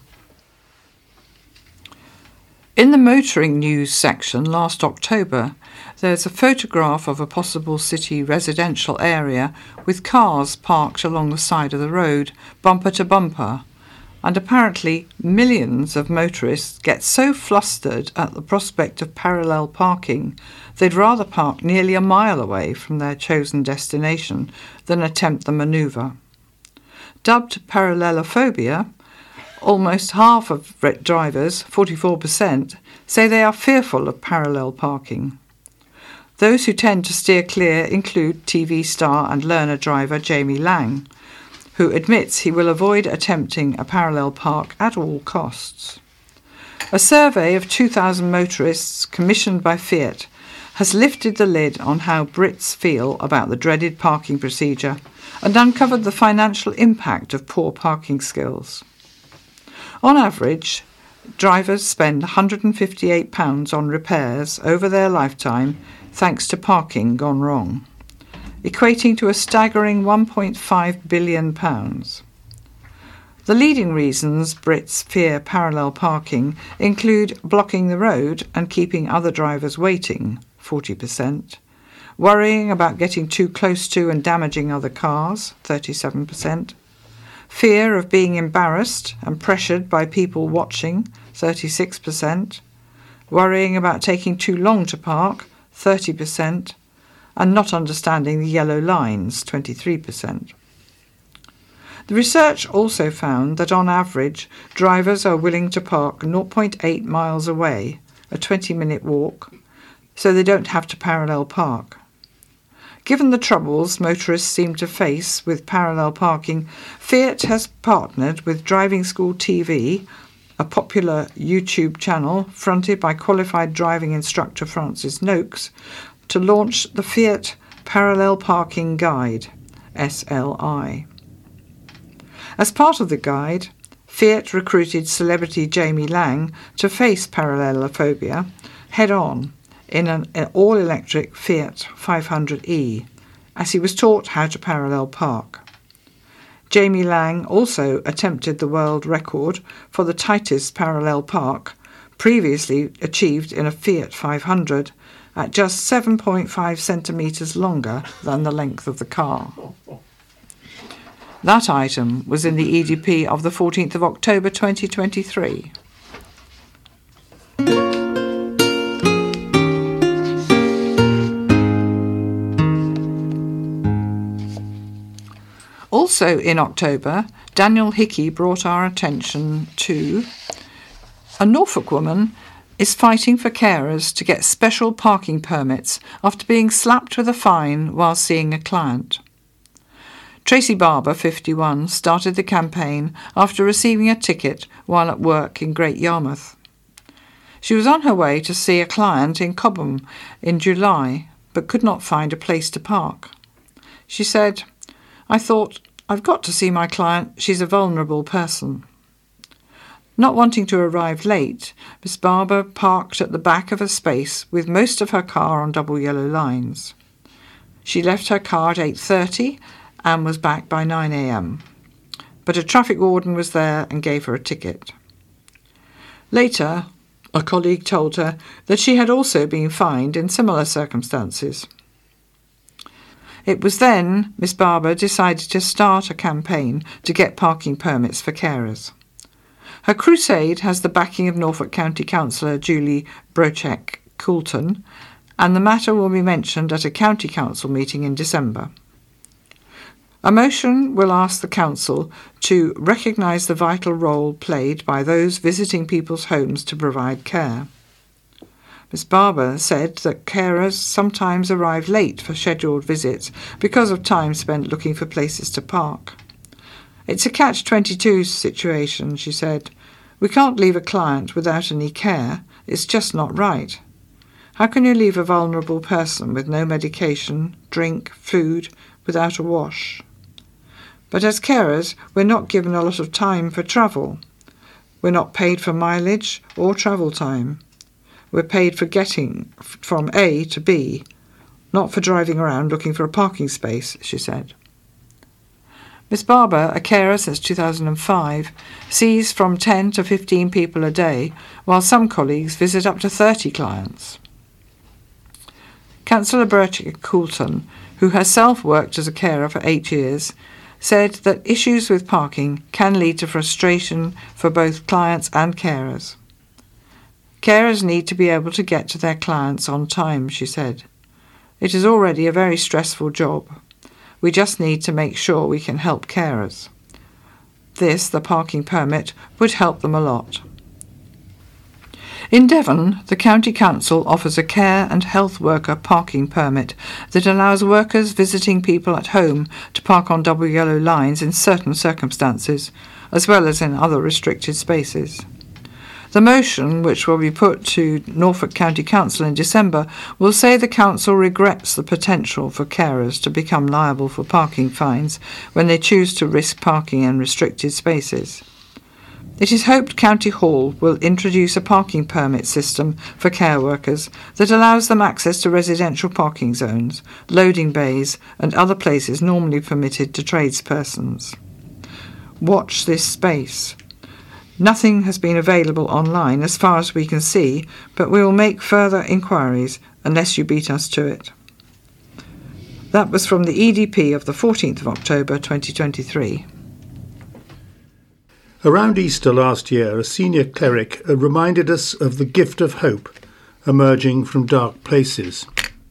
In the motoring news section last October, there's a photograph of a possible city residential area with cars parked along the side of the road, bumper to bumper, and apparently millions of motorists get so flustered at the prospect of parallel parking they'd rather park nearly a mile away from their chosen destination than attempt the manoeuvre. Dubbed parallelophobia, almost half of drivers, forty-four percent, say they are fearful of parallel parking. Those who tend to steer clear include T V star and learner driver Jamie Lang, who admits he will avoid attempting a parallel park at all costs. A survey of two thousand motorists commissioned by Fiat has lifted the lid on how Brits feel about the dreaded parking procedure and uncovered the financial impact of poor parking skills. On average, drivers spend one hundred fifty-eight pounds on repairs over their lifetime thanks to parking gone wrong, equating to a staggering one point five billion pounds. The leading reasons Brits fear parallel parking include blocking the road and keeping other drivers waiting, forty percent, worrying about getting too close to and damaging other cars, thirty-seven percent, fear of being embarrassed and pressured by people watching, thirty-six percent, worrying about taking too long to park, thirty percent, and not understanding the yellow lines, twenty-three percent. The research also found that on average, drivers are willing to park zero point eight miles away, a twenty-minute walk, so they don't have to parallel park. Given the troubles motorists seem to face with parallel parking, Fiat has partnered with Driving School T V, a popular YouTube channel fronted by qualified driving instructor Francis Noakes, to launch the Fiat Parallel Parking Guide, S L I. As part of the guide, Fiat recruited celebrity Jamie Lang to face parallelophobia head-on in an all-electric Fiat five hundred E, as he was taught how to parallel park. Jamie Lang also attempted the world record for the tightest parallel park, previously achieved in a Fiat five hundred, at just seven point five centimetres longer than the length of the car. That item was in the E D P of the fourteenth of October twenty twenty-three. Also in October, Daniel Hickey brought our attention to a Norfolk woman is fighting for carers to get special parking permits after being slapped with a fine while seeing a client. Tracy Barber, fifty-one, started the campaign after receiving a ticket while at work in Great Yarmouth. She was on her way to see a client in Cobham in July, but could not find a place to park. She said, "I thought, I've got to see my client, she's a vulnerable person." Not wanting to arrive late, Miss Barber parked at the back of a space with most of her car on double yellow lines. She left her car at eight thirty and was back by nine a.m. But a traffic warden was there and gave her a ticket. Later, a colleague told her that she had also been fined in similar circumstances. It was then Miss Barber decided to start a campaign to get parking permits for carers. Her crusade has the backing of Norfolk County Councillor Julie Brochek-Coulton, and the matter will be mentioned at a County Council meeting in December. A motion will ask the Council to recognise the vital role played by those visiting people's homes to provide care. Miss Barber said that carers sometimes arrive late for scheduled visits because of time spent looking for places to park. It's a catch twenty-two situation, she said. We can't leave a client without any care. It's just not right. How can you leave a vulnerable person with no medication, drink, food, without a wash? But as carers, we're not given a lot of time for travel. We're not paid for mileage or travel time. We're paid for getting from A to B, not for driving around looking for a parking space, she said. Miss Barber, a carer since two thousand five, sees from ten to fifteen people a day, while some colleagues visit up to thirty clients. Councillor Bertie Coulton, who herself worked as a carer for eight years, said that issues with parking can lead to frustration for both clients and carers. Carers need to be able to get to their clients on time, she said. It is already a very stressful job. We just need to make sure we can help carers. This, the parking permit, would help them a lot. In Devon, the County Council offers a care and health worker parking permit that allows workers visiting people at home to park on double yellow lines in certain circumstances, as well as in other restricted spaces. The motion, which will be put to Norfolk County Council in December, will say the council regrets the potential for carers to become liable for parking fines when they choose to risk parking in restricted spaces. It is hoped County Hall will introduce a parking permit system for care workers that allows them access to residential parking zones, loading bays, and other places normally permitted to tradespersons. Watch this space. Nothing has been available online as far as we can see, but we will make further inquiries unless you beat us to it. That was from the E D P of the fourteenth of October twenty twenty-three. Around Easter last year, a senior cleric reminded us of the gift of hope emerging from dark places.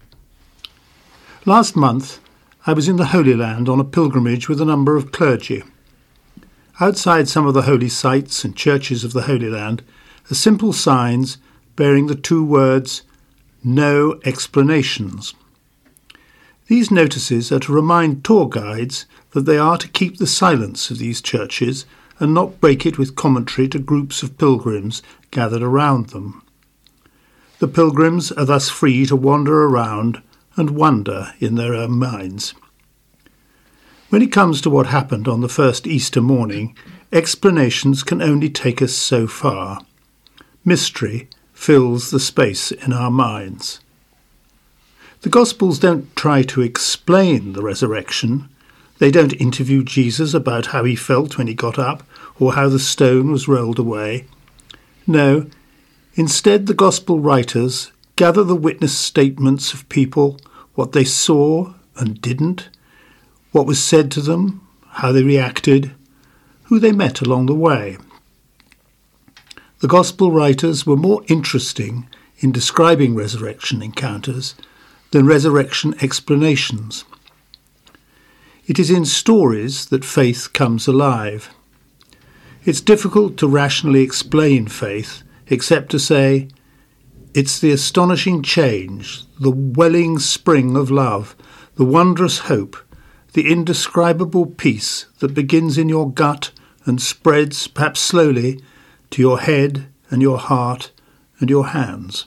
Last month, I was in the Holy Land on a pilgrimage with a number of clergy. Outside some of the holy sites and churches of the Holy Land are simple signs bearing the two words, "No explanations." These notices are to remind tour guides that they are to keep the silence of these churches and not break it with commentary to groups of pilgrims gathered around them. The pilgrims are thus free to wander around and wonder in their own minds. When it comes to what happened on the first Easter morning, explanations can only take us so far. Mystery fills the space in our minds. The Gospels don't try to explain the resurrection. They don't interview Jesus about how he felt when he got up or how the stone was rolled away. No, instead the Gospel writers gather the witness statements of people, what they saw and didn't, what was said to them, how they reacted, who they met along the way. The Gospel writers were more interesting in describing resurrection encounters than resurrection explanations. It is in stories that faith comes alive. It's difficult to rationally explain faith except to say, it's the astonishing change, the welling spring of love, the wondrous hope, the indescribable peace that begins in your gut and spreads, perhaps slowly, to your head and your heart and your hands.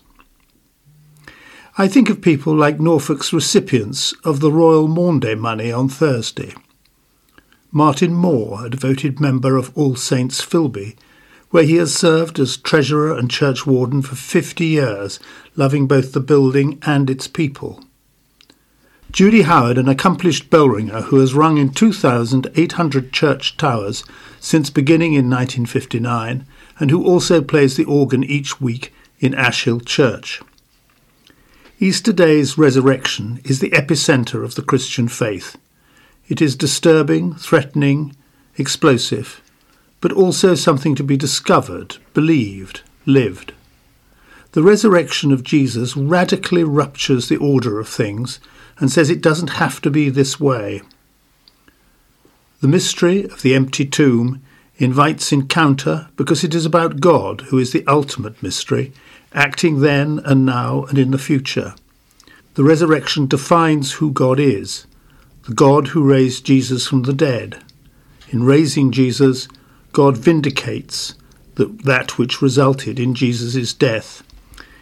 I think of people like Norfolk's recipients of the Royal Maundy money on Thursday. Martin Moore, a devoted member of All Saints Filby, where he has served as treasurer and churchwarden for fifty years, loving both the building and its people. Judy Howard, an accomplished bell ringer who has rung in two thousand eight hundred church towers since beginning in nineteen fifty-nine, and who also plays the organ each week in Ashhill Church. Easter Day's resurrection is the epicentre of the Christian faith. It is disturbing, threatening, explosive, but also something to be discovered, believed, lived. The resurrection of Jesus radically ruptures the order of things and says it doesn't have to be this way. The mystery of the empty tomb invites encounter because it is about God, who is the ultimate mystery, acting then and now and in the future. The resurrection defines who God is, the God who raised Jesus from the dead. In raising Jesus, God vindicates that, that which resulted in Jesus' death.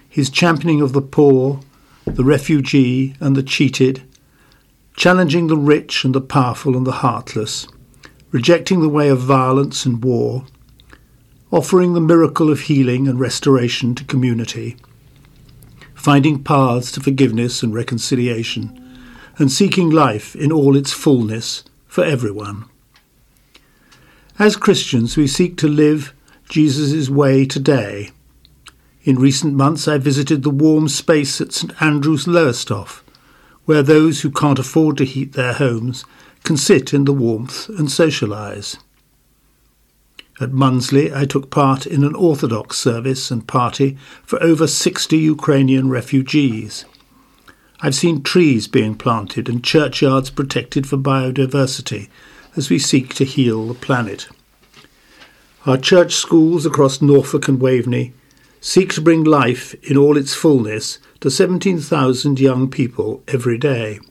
his championing of the poor, the refugee and the cheated, challenging the rich and the powerful and the heartless, rejecting the way of violence and war, offering the miracle of healing and restoration to community, finding paths to forgiveness and reconciliation, and seeking life in all its fullness for everyone. As Christians, we seek to live Jesus' way today. In recent months, I visited the warm space at St Andrew's Lowestoft, where those who can't afford to heat their homes can sit in the warmth and socialise. At Munsley, I took part in an Orthodox service and party for over sixty Ukrainian refugees. I've seen trees being planted and churchyards protected for biodiversity as we seek to heal the planet. Our church schools across Norfolk and Waveney seek to bring life in all its fullness to seventeen thousand young people every day.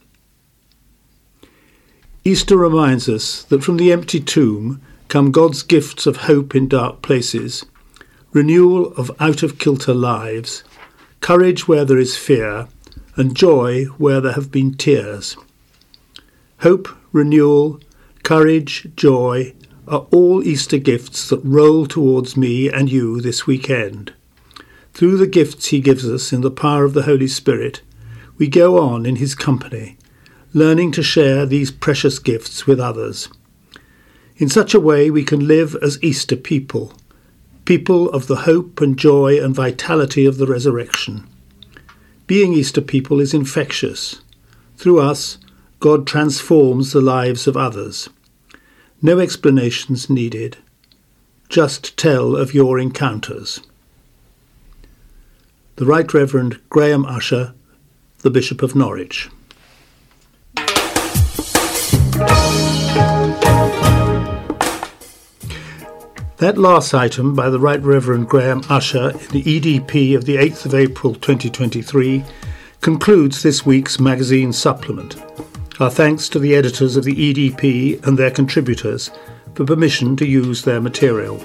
Easter reminds us that from the empty tomb come God's gifts of hope in dark places, renewal of out-of-kilter lives, courage where there is fear, and joy where there have been tears. Hope, renewal, courage, joy are all Easter gifts that roll towards me and you this weekend. Through the gifts he gives us in the power of the Holy Spirit, we go on in his company, learning to share these precious gifts with others. In such a way we can live as Easter people, people of the hope and joy and vitality of the resurrection. Being Easter people is infectious. Through us, God transforms the lives of others. No explanations needed. Just tell of your encounters. The Right Reverend Graham Usher, the Bishop of Norwich. That last item by the Right Reverend Graham Usher in the E D P of the eighth of April twenty twenty-three concludes this week's magazine supplement. Our thanks to the editors of the E D P and their contributors for permission to use their material.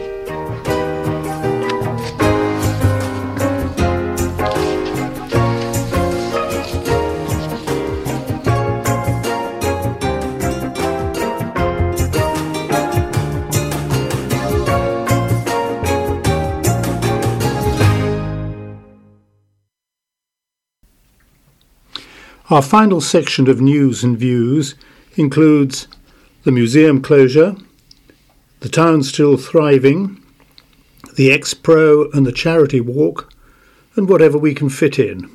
Our final section of news and views includes the museum closure, the town still thriving, the X-Pro and the charity walk, and whatever we can fit in.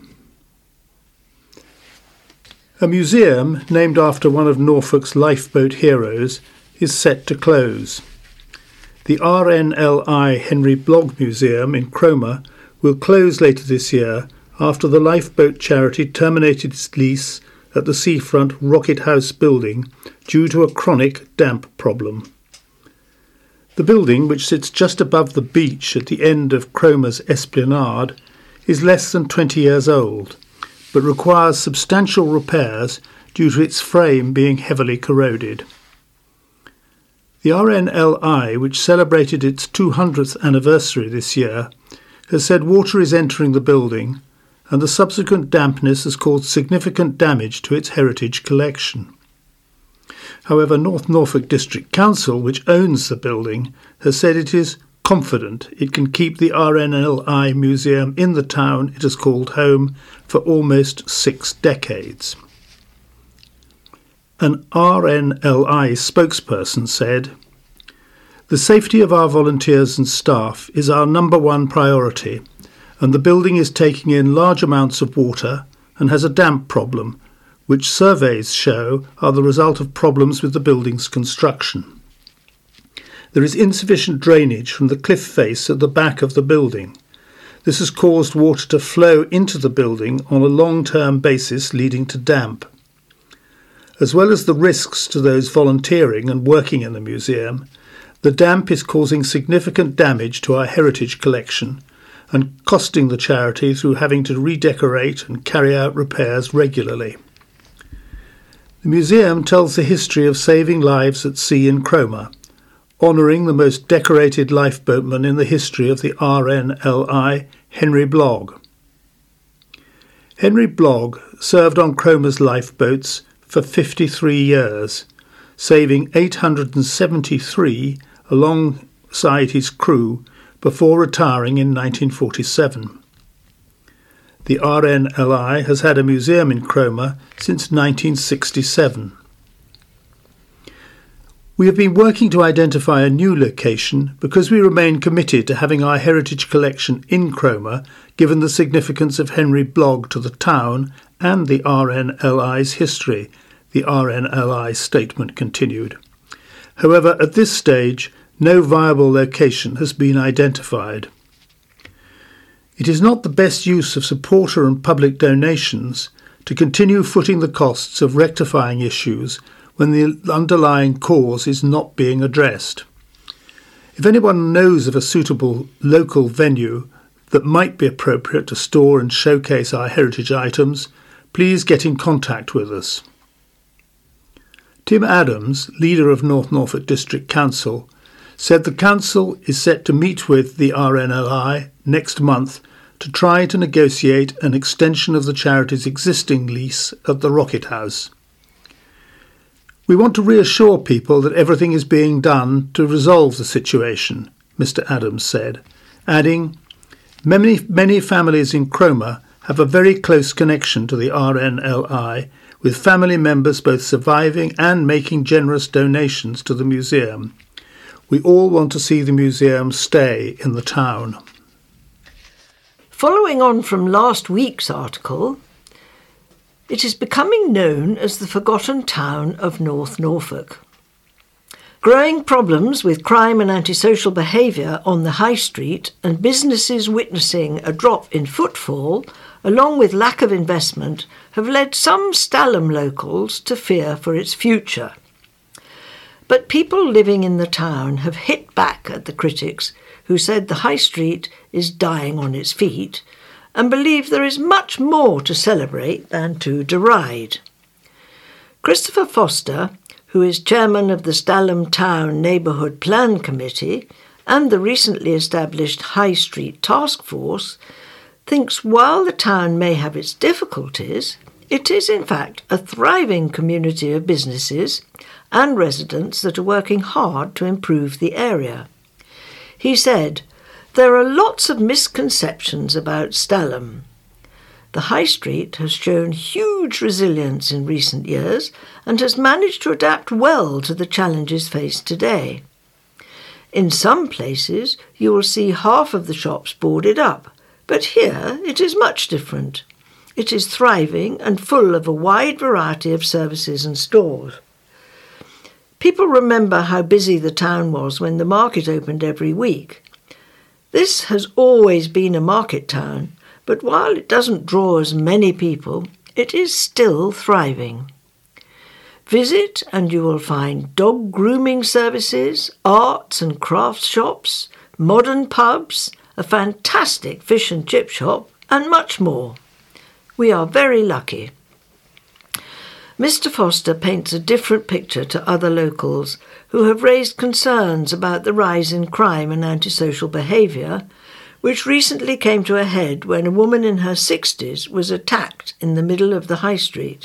A museum named after one of Norfolk's lifeboat heroes is set to close. The R N L I Henry Blogg Museum in Cromer will close later this year after the lifeboat charity terminated its lease at the seafront Rocket House building due to a chronic damp problem. The building, which sits just above the beach at the end of Cromer's Esplanade, is less than twenty years old, but requires substantial repairs due to its frame being heavily corroded. The R N L I, which celebrated its two hundredth anniversary this year, has said water is entering the building, and the subsequent dampness has caused significant damage to its heritage collection. However, North Norfolk District Council, which owns the building, has said it is confident it can keep the R N L I Museum in the town it has called home for almost six decades. An R N L I spokesperson said, "The safety of our volunteers and staff is our number one priority, and the building is taking in large amounts of water and has a damp problem, which surveys show are the result of problems with the building's construction. There is insufficient drainage from the cliff face at the back of the building. This has caused water to flow into the building on a long-term basis, leading to damp. As well as the risks to those volunteering and working in the museum, the damp is causing significant damage to our heritage collection and costing the charity through having to redecorate and carry out repairs regularly." The museum tells the history of saving lives at sea in Cromer, honouring the most decorated lifeboatman in the history of the R N L I, Henry Blogg. Henry Blogg served on Cromer's lifeboats for fifty-three years, saving eight hundred seventy-three alongside his crew before retiring in nineteen forty-seven. The R N L I has had a museum in Cromer since nineteen sixty-seven. We have been working to identify a new location because we remain committed to having our heritage collection in Cromer, given the significance of Henry Blogg to the town and the R N L I's history, the R N L I statement continued. However, at this stage, no viable location has been identified. It is not the best use of supporter and public donations to continue footing the costs of rectifying issues when the underlying cause is not being addressed. If anyone knows of a suitable local venue that might be appropriate to store and showcase our heritage items, please get in contact with us. Tim Adams, leader of North Norfolk District Council, said the council is set to meet with the R N L I next month to try to negotiate an extension of the charity's existing lease at the Rocket House. We want to reassure people that everything is being done to resolve the situation, Mister Adams said, adding, Many, many families in Cromer have a very close connection to the R N L I, with family members both surviving and making generous donations to the museum. We all want to see the museum stay in the town. Following on from last week's article, it is becoming known as the forgotten town of North Norfolk. Growing problems with crime and antisocial behaviour on the high street and businesses witnessing a drop in footfall, along with lack of investment, have led some Stalham locals to fear for its future. But people living in the town have hit back at the critics who said the high street is dying on its feet and believe there is much more to celebrate than to deride. Christopher Foster, who is chairman of the Stalham Town Neighbourhood Plan Committee and the recently established High Street Task Force, thinks while the town may have its difficulties, it is in fact a thriving community of businesses and residents that are working hard to improve the area. He said, There are lots of misconceptions about Stalham. The High Street has shown huge resilience in recent years and has managed to adapt well to the challenges faced today. In some places you will see half of the shops boarded up, but here it is much different. It is thriving and full of a wide variety of services and stores. People remember how busy the town was when the market opened every week. This has always been a market town, but while it doesn't draw as many people, it is still thriving. Visit and you will find dog grooming services, arts and crafts shops, modern pubs, a fantastic fish and chip shop, and much more. We are very lucky. Mister Foster paints a different picture to other locals who have raised concerns about the rise in crime and antisocial behaviour, which recently came to a head when a woman in her sixties was attacked in the middle of the high street.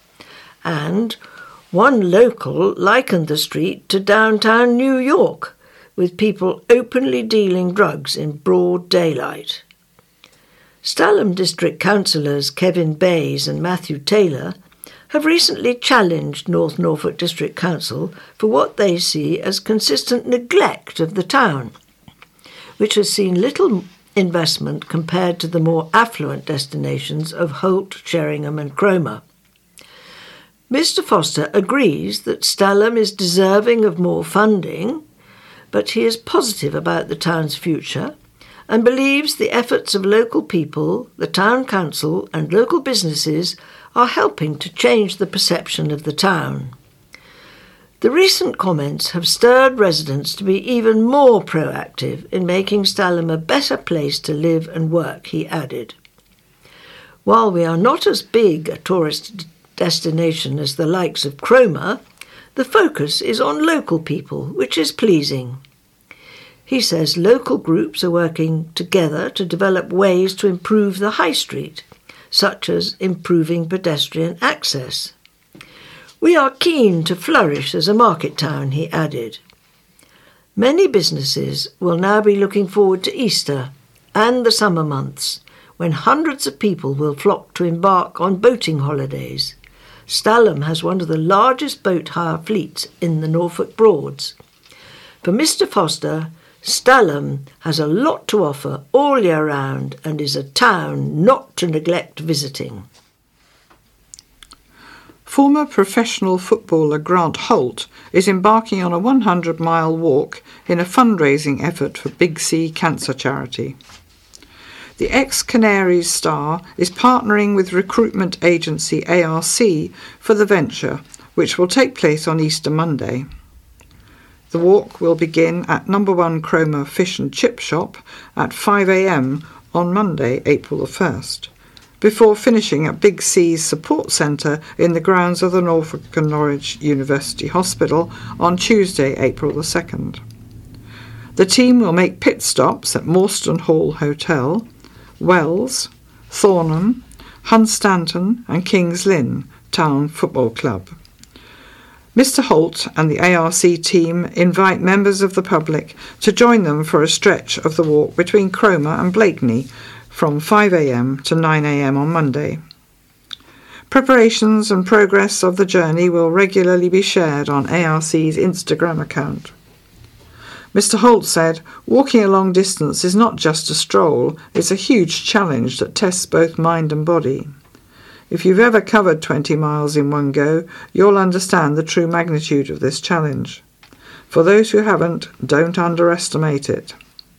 And one local likened the street to downtown New York, with people openly dealing drugs in broad daylight. Stalham District Councillors Kevin Bays and Matthew Taylor have recently challenged North Norfolk District Council for what they see as consistent neglect of the town, which has seen little investment compared to the more affluent destinations of Holt, Sheringham and Cromer. Mister Foster agrees that Stalham is deserving of more funding, but he is positive about the town's future and believes the efforts of local people, the town council and local businesses are helping to change the perception of the town. The recent comments have stirred residents to be even more proactive in making Stalham a better place to live and work, he added. While we are not as big a tourist destination as the likes of Cromer, the focus is on local people, which is pleasing. He says local groups are working together to develop ways to improve the high street, such as improving pedestrian access. We are keen to flourish as a market town, he added. Many businesses will now be looking forward to Easter and the summer months, when hundreds of people will flock to embark on boating holidays. Stalham has one of the largest boat hire fleets in the Norfolk Broads. For Mister Foster, Stalham has a lot to offer all year round and is a town not to neglect visiting. Former professional footballer Grant Holt is embarking on a one hundred mile walk in a fundraising effort for Big C Cancer Charity. The ex-Canaries star is partnering with recruitment agency A R C for the venture, which will take place on Easter Monday. The walk will begin at number one Cromer Fish and Chip Shop at five a m on Monday, April the first. Before finishing at Big C's support centre in the grounds of the Norfolk and Norwich University Hospital on Tuesday, April the second. The team will make pit stops at Morstan Hall Hotel, Wells, Thornham, Hunstanton and Kings Lynn Town Football Club. Mister Holt and the A R C team invite members of the public to join them for a stretch of the walk between Cromer and Blakeney from five a m to nine a m on Monday. Preparations and progress of the journey will regularly be shared on A R C's Instagram account. Mister Holt said, "Walking a long distance is not just a stroll, it's a huge challenge that tests both mind and body. If you've ever covered twenty miles in one go, you'll understand the true magnitude of this challenge. For those who haven't, don't underestimate it."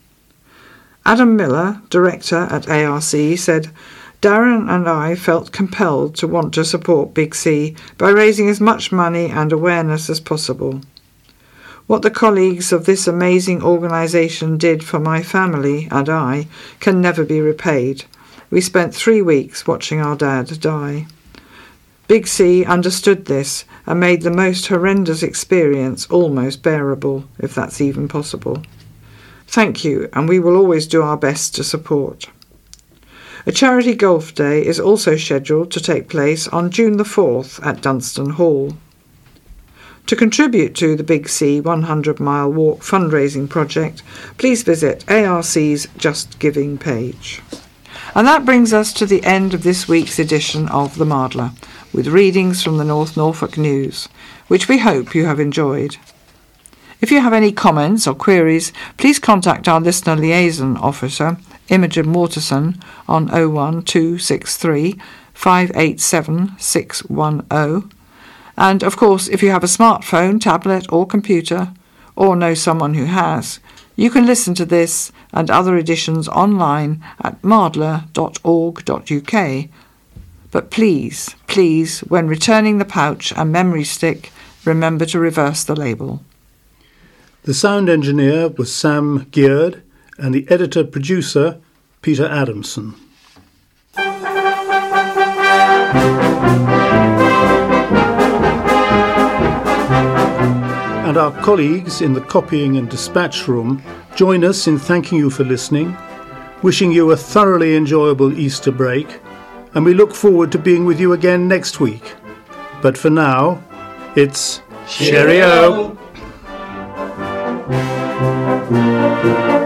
Adam Miller, director at A R C, said, "Darren and I felt compelled to want to support Big C by raising as much money and awareness as possible. What the colleagues of this amazing organisation did for my family and I can never be repaid. We spent three weeks watching our dad die. Big C understood this and made the most horrendous experience almost bearable, if that's even possible. Thank you, and we will always do our best to support." A charity golf day is also scheduled to take place on June the fourth at Dunstan Hall. To contribute to the Big C one hundred mile walk fundraising project, please visit A R C's Just Giving page. And that brings us to the end of this week's edition of The Mardler, with readings from the North Norfolk News, which we hope you have enjoyed. If you have any comments or queries, please contact our Listener Liaison Officer, Imogen Waterson, on oh one two six three, five eight seven, six one oh. And, of course, if you have a smartphone, tablet or computer, or know someone who has, you can listen to this and other editions online at mardler dot org dot U K. But please, please, when returning the pouch and memory stick, remember to reverse the label. The sound engineer was Sam Geard and the editor-producer Peter Adamson. And our colleagues in the copying and dispatch room join us in thanking you for listening, wishing you a thoroughly enjoyable Easter break, and we look forward to being with you again next week. But for now, it's cheerio! Cheerio.